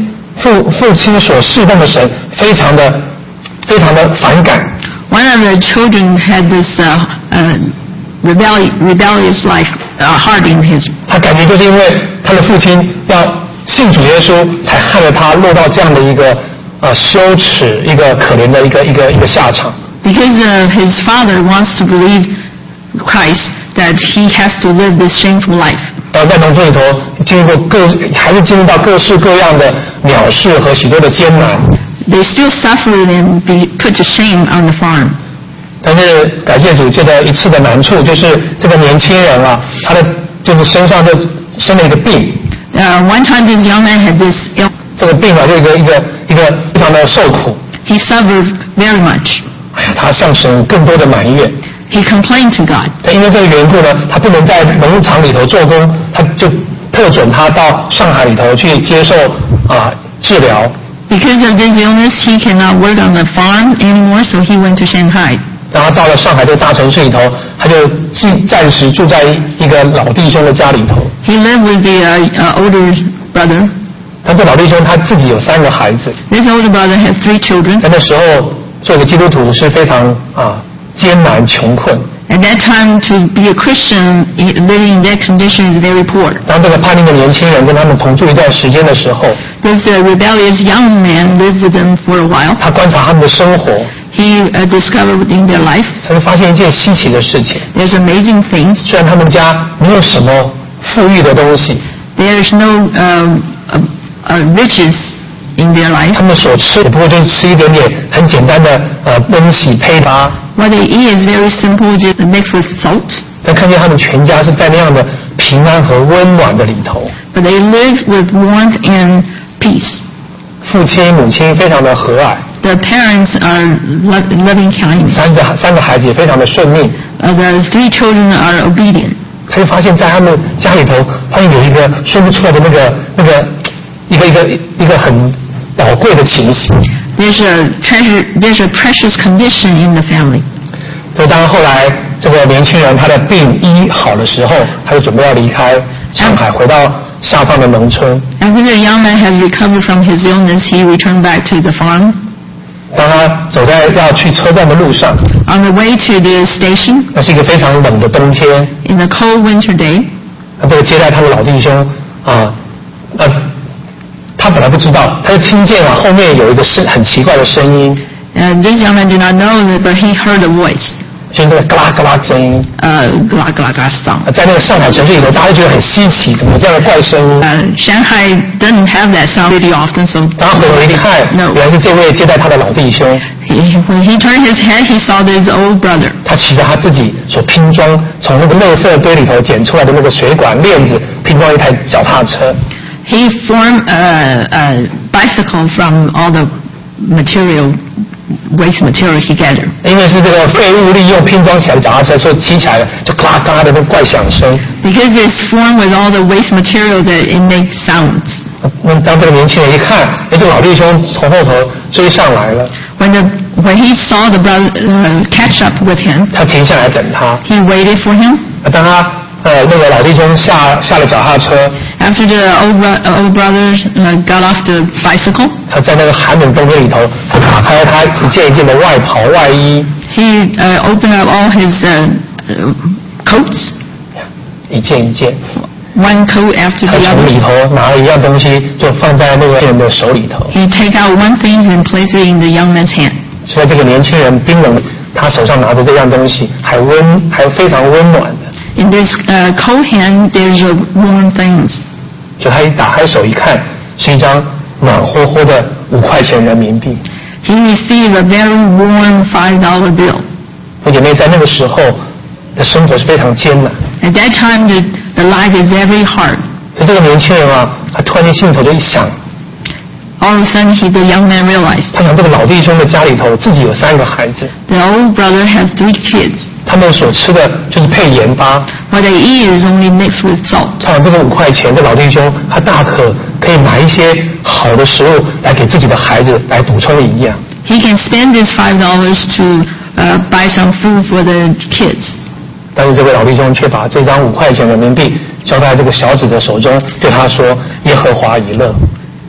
父父亲所侍奉的神非常的非常的反感。 One of the children had this uh, uh, rebelli- rebellious like uh, heart in his. 他感觉就是因为他的父亲要信主耶稣，才害了他落到这样的一个呃羞耻、一个可怜的一个一个一个下场。 Because uh, his father wants to believe Christ, that he has to live this shameful life. 呃，在农村里头经过各，还是经历到各式各样的藐视和许多的艰难。 They still suffered and be put to shame on the farm. 但是感谢主，借着一次的难处，就是这个年轻人啊，他的就是身上就生了一个病。 Uh, one time this young man had this ill. 这个病啊，就一个一个一个非常的受苦。 He suffered very much. 哎呀，他向神更多的埋怨。 He complained to God. 但因为这个缘故呢，他不能在农场里头做工，他就特准他到上海里头去接受啊治疗。 Because of this illness, he cannot work on the farm anymore, so he went to Shanghai. 当他到了上海这个大城市里头，他就暂时住在一个老弟兄的家里头。 He lived with the uh, uh, older brother. 但这老弟兄他自己有三个孩子。 This older brother had three children. 在那时候，做个基督徒是非常啊艰难穷困。 At that time, to be a Christian living in that condition is very poor. 当这个叛逆的年轻人跟他们同住一段时间的时候， This uh, rebellious young man lived with them for a while. 他观察他们的生活， He uh, discovered in their life 他就发现一件稀奇的事情。 there's amazing things. 虽然他们家没有什么富裕的东西， There's no uh, uh, uh, riches in their life. 他们所吃也不过就是吃一点点很简单的呃焖洗胚吧。 What they eat is very simple, just mixed with salt. 但看见他们全家是在那样的平安和温暖的里头， But they live with warmth and peace. 父亲母亲非常的和蔼， The parents are lo- loving kindness. 三个三个孩子也非常的顺命。 Uh, the three children are obedient. 他就发现，在他们家里头，发现有一个说不出来的那个那个一个一个一个很宝贵的情形。 There's a treasure, there's a precious condition in the family. 所以当后来这个年轻人他的病医好的时候，他就准备要离开上海，回到下放的农村。 After the young man has recovered from his illness, he returned back to the farm. 当他走在要去车站的路上， On the way to the station, 那是一个非常冷的冬天。 in a cold winter day, 那这个接待他的老弟兄啊，呃，他本来不知道，他就听见啊后面有一个声很奇怪的声音， uh, this young man did not know that, but he heard a voice, 就是那个嘎啦嘎啦声音。 uh, gla gla gla sound. 在那个上海城市里头，大家就觉得很稀奇，怎么有这样的怪声音？ Uh, Shanghai doesn't have that sound very often, so 当他回头一看， no. 原来是这位接待他的老弟兄， He, when he turned his head, he saw this old brother. 他骑着他自己所拼装从那个垃圾堆里头捡出来的那个水管链子，拼装一台脚踏车。 He formed a, a bicycle from all the material, waste material he gathered. 因为是这个废物利用拼装起来的脚踏车，所以骑起来了就咔啦咔啦的那个怪响声。 Because it's formed with all the waste material that it makes sounds. 那当这个年轻人一看，哎，这个老弟兄从后头追上来了， When the when he saw the brother uh, catch up with him, 他停下来等他。 he waited for him. 当他呃那个老弟兄下下了脚踏车， After the old, bro- uh, old brother uh, got off the bicycle, 他在那个寒冷冬天里头，他打开了他一件一件的外袍外衣， he uh, opened up all his uh, uh, coats, 一件一件。 one coat after 他 the 从 other. 里头拿了一样东西，就放在那个人的手里头。 He take out one thing and place it in the young man's hand. 所以这个年轻人冰冷，他手上拿着这样东西，还温，还非常温暖的。 In this uh, cold hand, there's a warm things. 就他一打开手一看，是一张暖和和的五块钱人民币。 He received a very warm five dollar bill. 我姐妹在那个时候的生活是非常艰难， At that time, the, the life is very hard. 所以这个年轻人啊，他突然间心里头就一想， All of a sudden, he, the young man realized 他想这个老弟兄的家里头自己有三个孩子， the old brother has three kids. 他们所吃的就是配盐巴。 What they eat is only mixed with salt. 他想这个五块钱，这老弟兄他大可可以买一些好的食物来给自己的孩子来补充营养。 He can spend this five dollars to uh, buy some food for the kids. 但是这位老弟兄却把这张五块钱人民币交在这个小子的手中，对他说：“耶和华已乐。”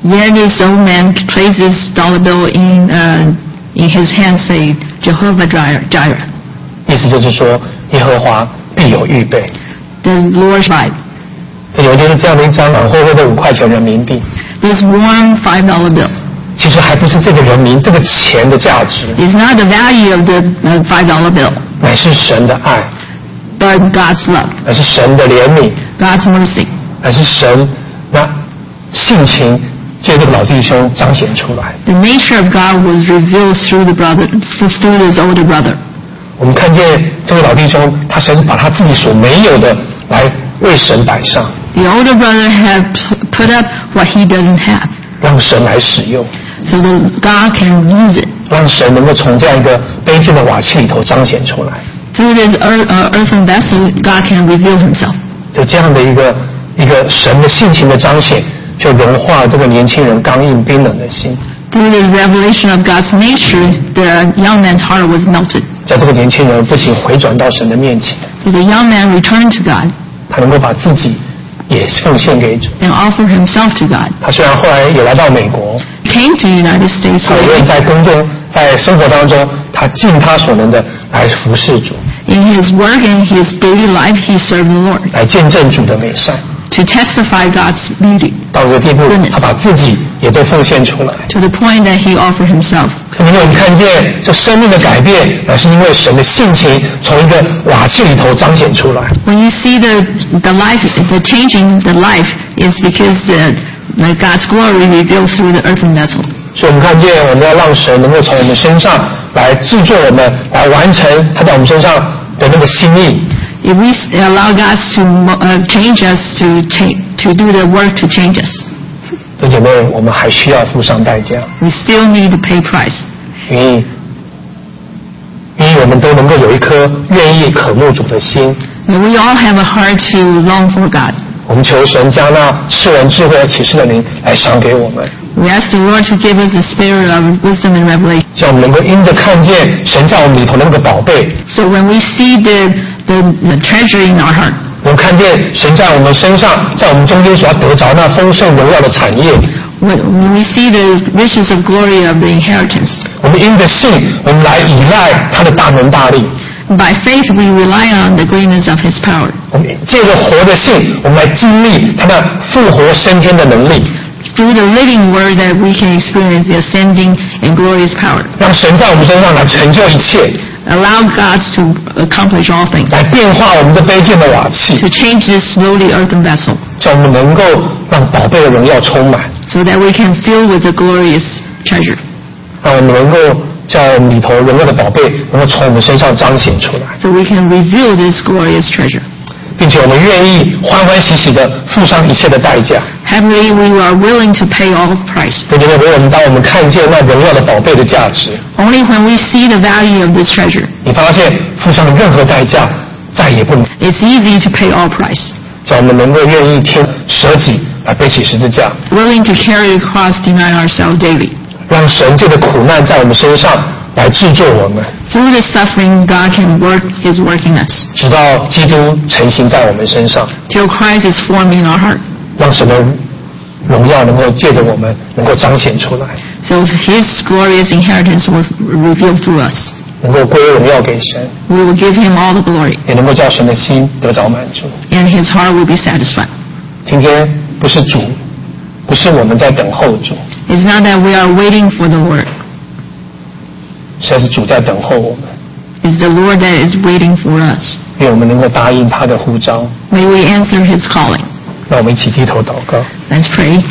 Then this old man places dollar bill in uh, in his hand, say, Jehovah Jireh. 意思就是说，耶和华必有预备。 The Lord's right. 有就是这样的一张软厚厚的五块钱人民币。 This one five dollar bill. 其实还不是这个人民这个钱的价值。 It's not the value of the uh, five dollar bill. 乃是神的爱。 But God's love. 乃是神的怜悯。 God's mercy. 乃是神那性情借这个老弟兄彰显出来。 The nature of God was revealed through the brother, through his older brother. 我们看见这位老弟兄，他实在是把他自己所没有的来为神摆上。 The older brother had put up what he doesn't have. 让神来使用。 So that God can use it. 让神能够从这样一个卑贱的瓦器里头彰显出来。 Through this earth, uh, earthen vessel, God can reveal himself. 就这样的一个一个神的性情的彰显，就融化了这个年轻人刚硬冰冷的心。 Through the revelation of God's nature, the young man's heart was melted. 在这个年轻人不仅回转到神的面前， So the young man returned to God. 他能够把自己也奉献给主。 And offer himself to God. 他虽然后来也来到美国， Came to the United States. 他无论在宫中，在生活当中，他尽他所能的来服侍主。 In his work and his daily life, he served the Lord. 来见证主的美善。 To testify God's beauty. 到这个地步，他把自己也都奉献出来。 To the point that he offered himself. 因为我们看见这生命的改变，乃是因为神的性情从一个瓦器里头彰显出来。 When you see the the life, the changing the life is because the, the God's glory revealed through the earthen vessel. 所以我们看见，我们要让神能够从我们身上来制作我们，来完成他在我们身上的那个心意。 If we allow God to uh, change us, to change, to do the work to change us. 弟兄姐妹，我们还需要付上代价。 We still need to pay price. 因为，因为我们都能够有一颗愿意渴慕主的心。 And we all have a heart to long for God. 我们求神将那赐人智慧和启示的灵来赏给我们。 We ask the Lord to give us the spirit of wisdom and revelation. 叫我们能够因着看见神在我们里头那个宝贝。 So when we see the the, the treasure in our heart. 我们看见神在我们身上，在我们中间所要得着那丰盛荣耀的产业。 When we see the riches of glory of the inheritance. 我们因着信，我们来依赖他的大能大力。 By faith, we rely on the greatness of His power. 我们借着活的信，我们来经历他那复活升天的能力。 Through the living word that we can experience the ascending and glorious power. 让神在我们身上来成就一切。 Allow God to accomplish all things. 来变化我们的卑贱的瓦器。 To change this lowly earthen vessel. 叫我们能够让宝贝的荣耀充满。 So that we can fill with the glorious treasure. 让我们能够叫我们里头荣耀的宝贝能够从我们身上彰显出来。 So we can reveal this glorious treasure. 并且我们愿意欢欢喜喜地付上一切的代价。 Happily, we are willing to pay all price. 对不对？为我们当我们看见那荣耀的宝贝的价值。 Only when we see the value of this treasure. 你发现付上任何代价再也不能。 It's easy to pay all price. 叫我们能够愿意天舍己来背起十字架。 Willing to carry the cross, deny ourselves daily. 让神借的苦难在我们身上来制作我们。 Through the suffering, God can work His work in us. 直到基督成形在我们身上。 Till Christ is formed in our heart. 让神的荣耀能够借着我们能够彰显出来。 So His glorious inheritance was revealed through us. 能够归荣耀给神。 We will give Him all the glory. 也能够叫神的心得着满足。 And His heart will be satisfied. 今天不是主，不是我们在等候主。 It's not that we are waiting for the Lord. 实在是主在等候我们。 It's the Lord that is waiting for us. 愿我们能够答应他的呼召。 May we answer His calling. 让我们一起低头祷告。 Let's pray.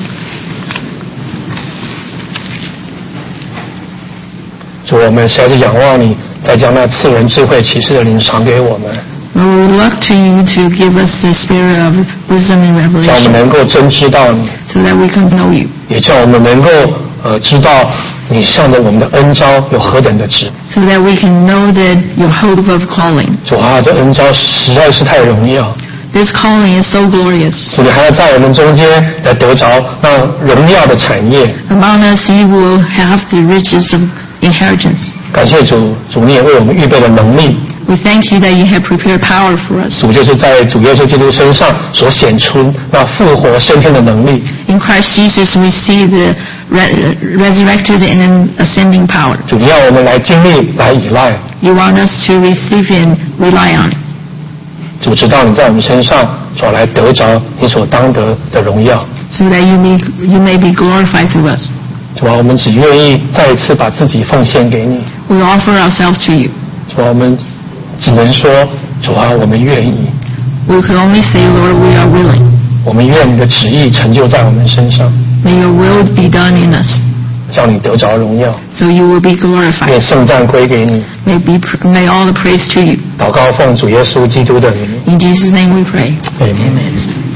主，我们实在是仰望你，再将那赐人智慧启示的灵赏给我们。 Lord, we look to you to give us the spirit of wisdom and 叫我们 revelation. 能够真知道你， So that we can know you. 也叫我们能够呃知道你向着我们的恩召有何等的值。 So that we can know that your hope of calling. 主啊，这恩召实在是太荣耀。 This calling is so glorious. 主，你还要在我们中间来得着那荣耀的产业。 Among us, you will have the riches of inheritance. 感谢主，主你也为我们预备了能力。 We thank you that you have prepared power for us. 主就是在主耶稣基督身上所显出那复活升天的能力。 In Christ Jesus, we see the re- resurrected and ascending power. 主，你要我们来经历，来依赖。 You want us to receive and rely on. 主，直到你在我们身上所来得着你所当得的荣耀。 So that you may, you may be glorified through us. 主啊，我们只愿意再一次把自己奉献给你。 We offer ourselves to you. 主啊，我们只能说，主啊，我们愿意。 We can only say, Lord, we are willing. 我们愿你的旨意成就在我们身上。 May your will be done in us. 叫你得着荣耀。 So you will be glorified. 愿圣赞归给你。 May, be, may all the praise to you. 祷告奉主耶稣基督的名。 In Jesus' name we pray. Amen.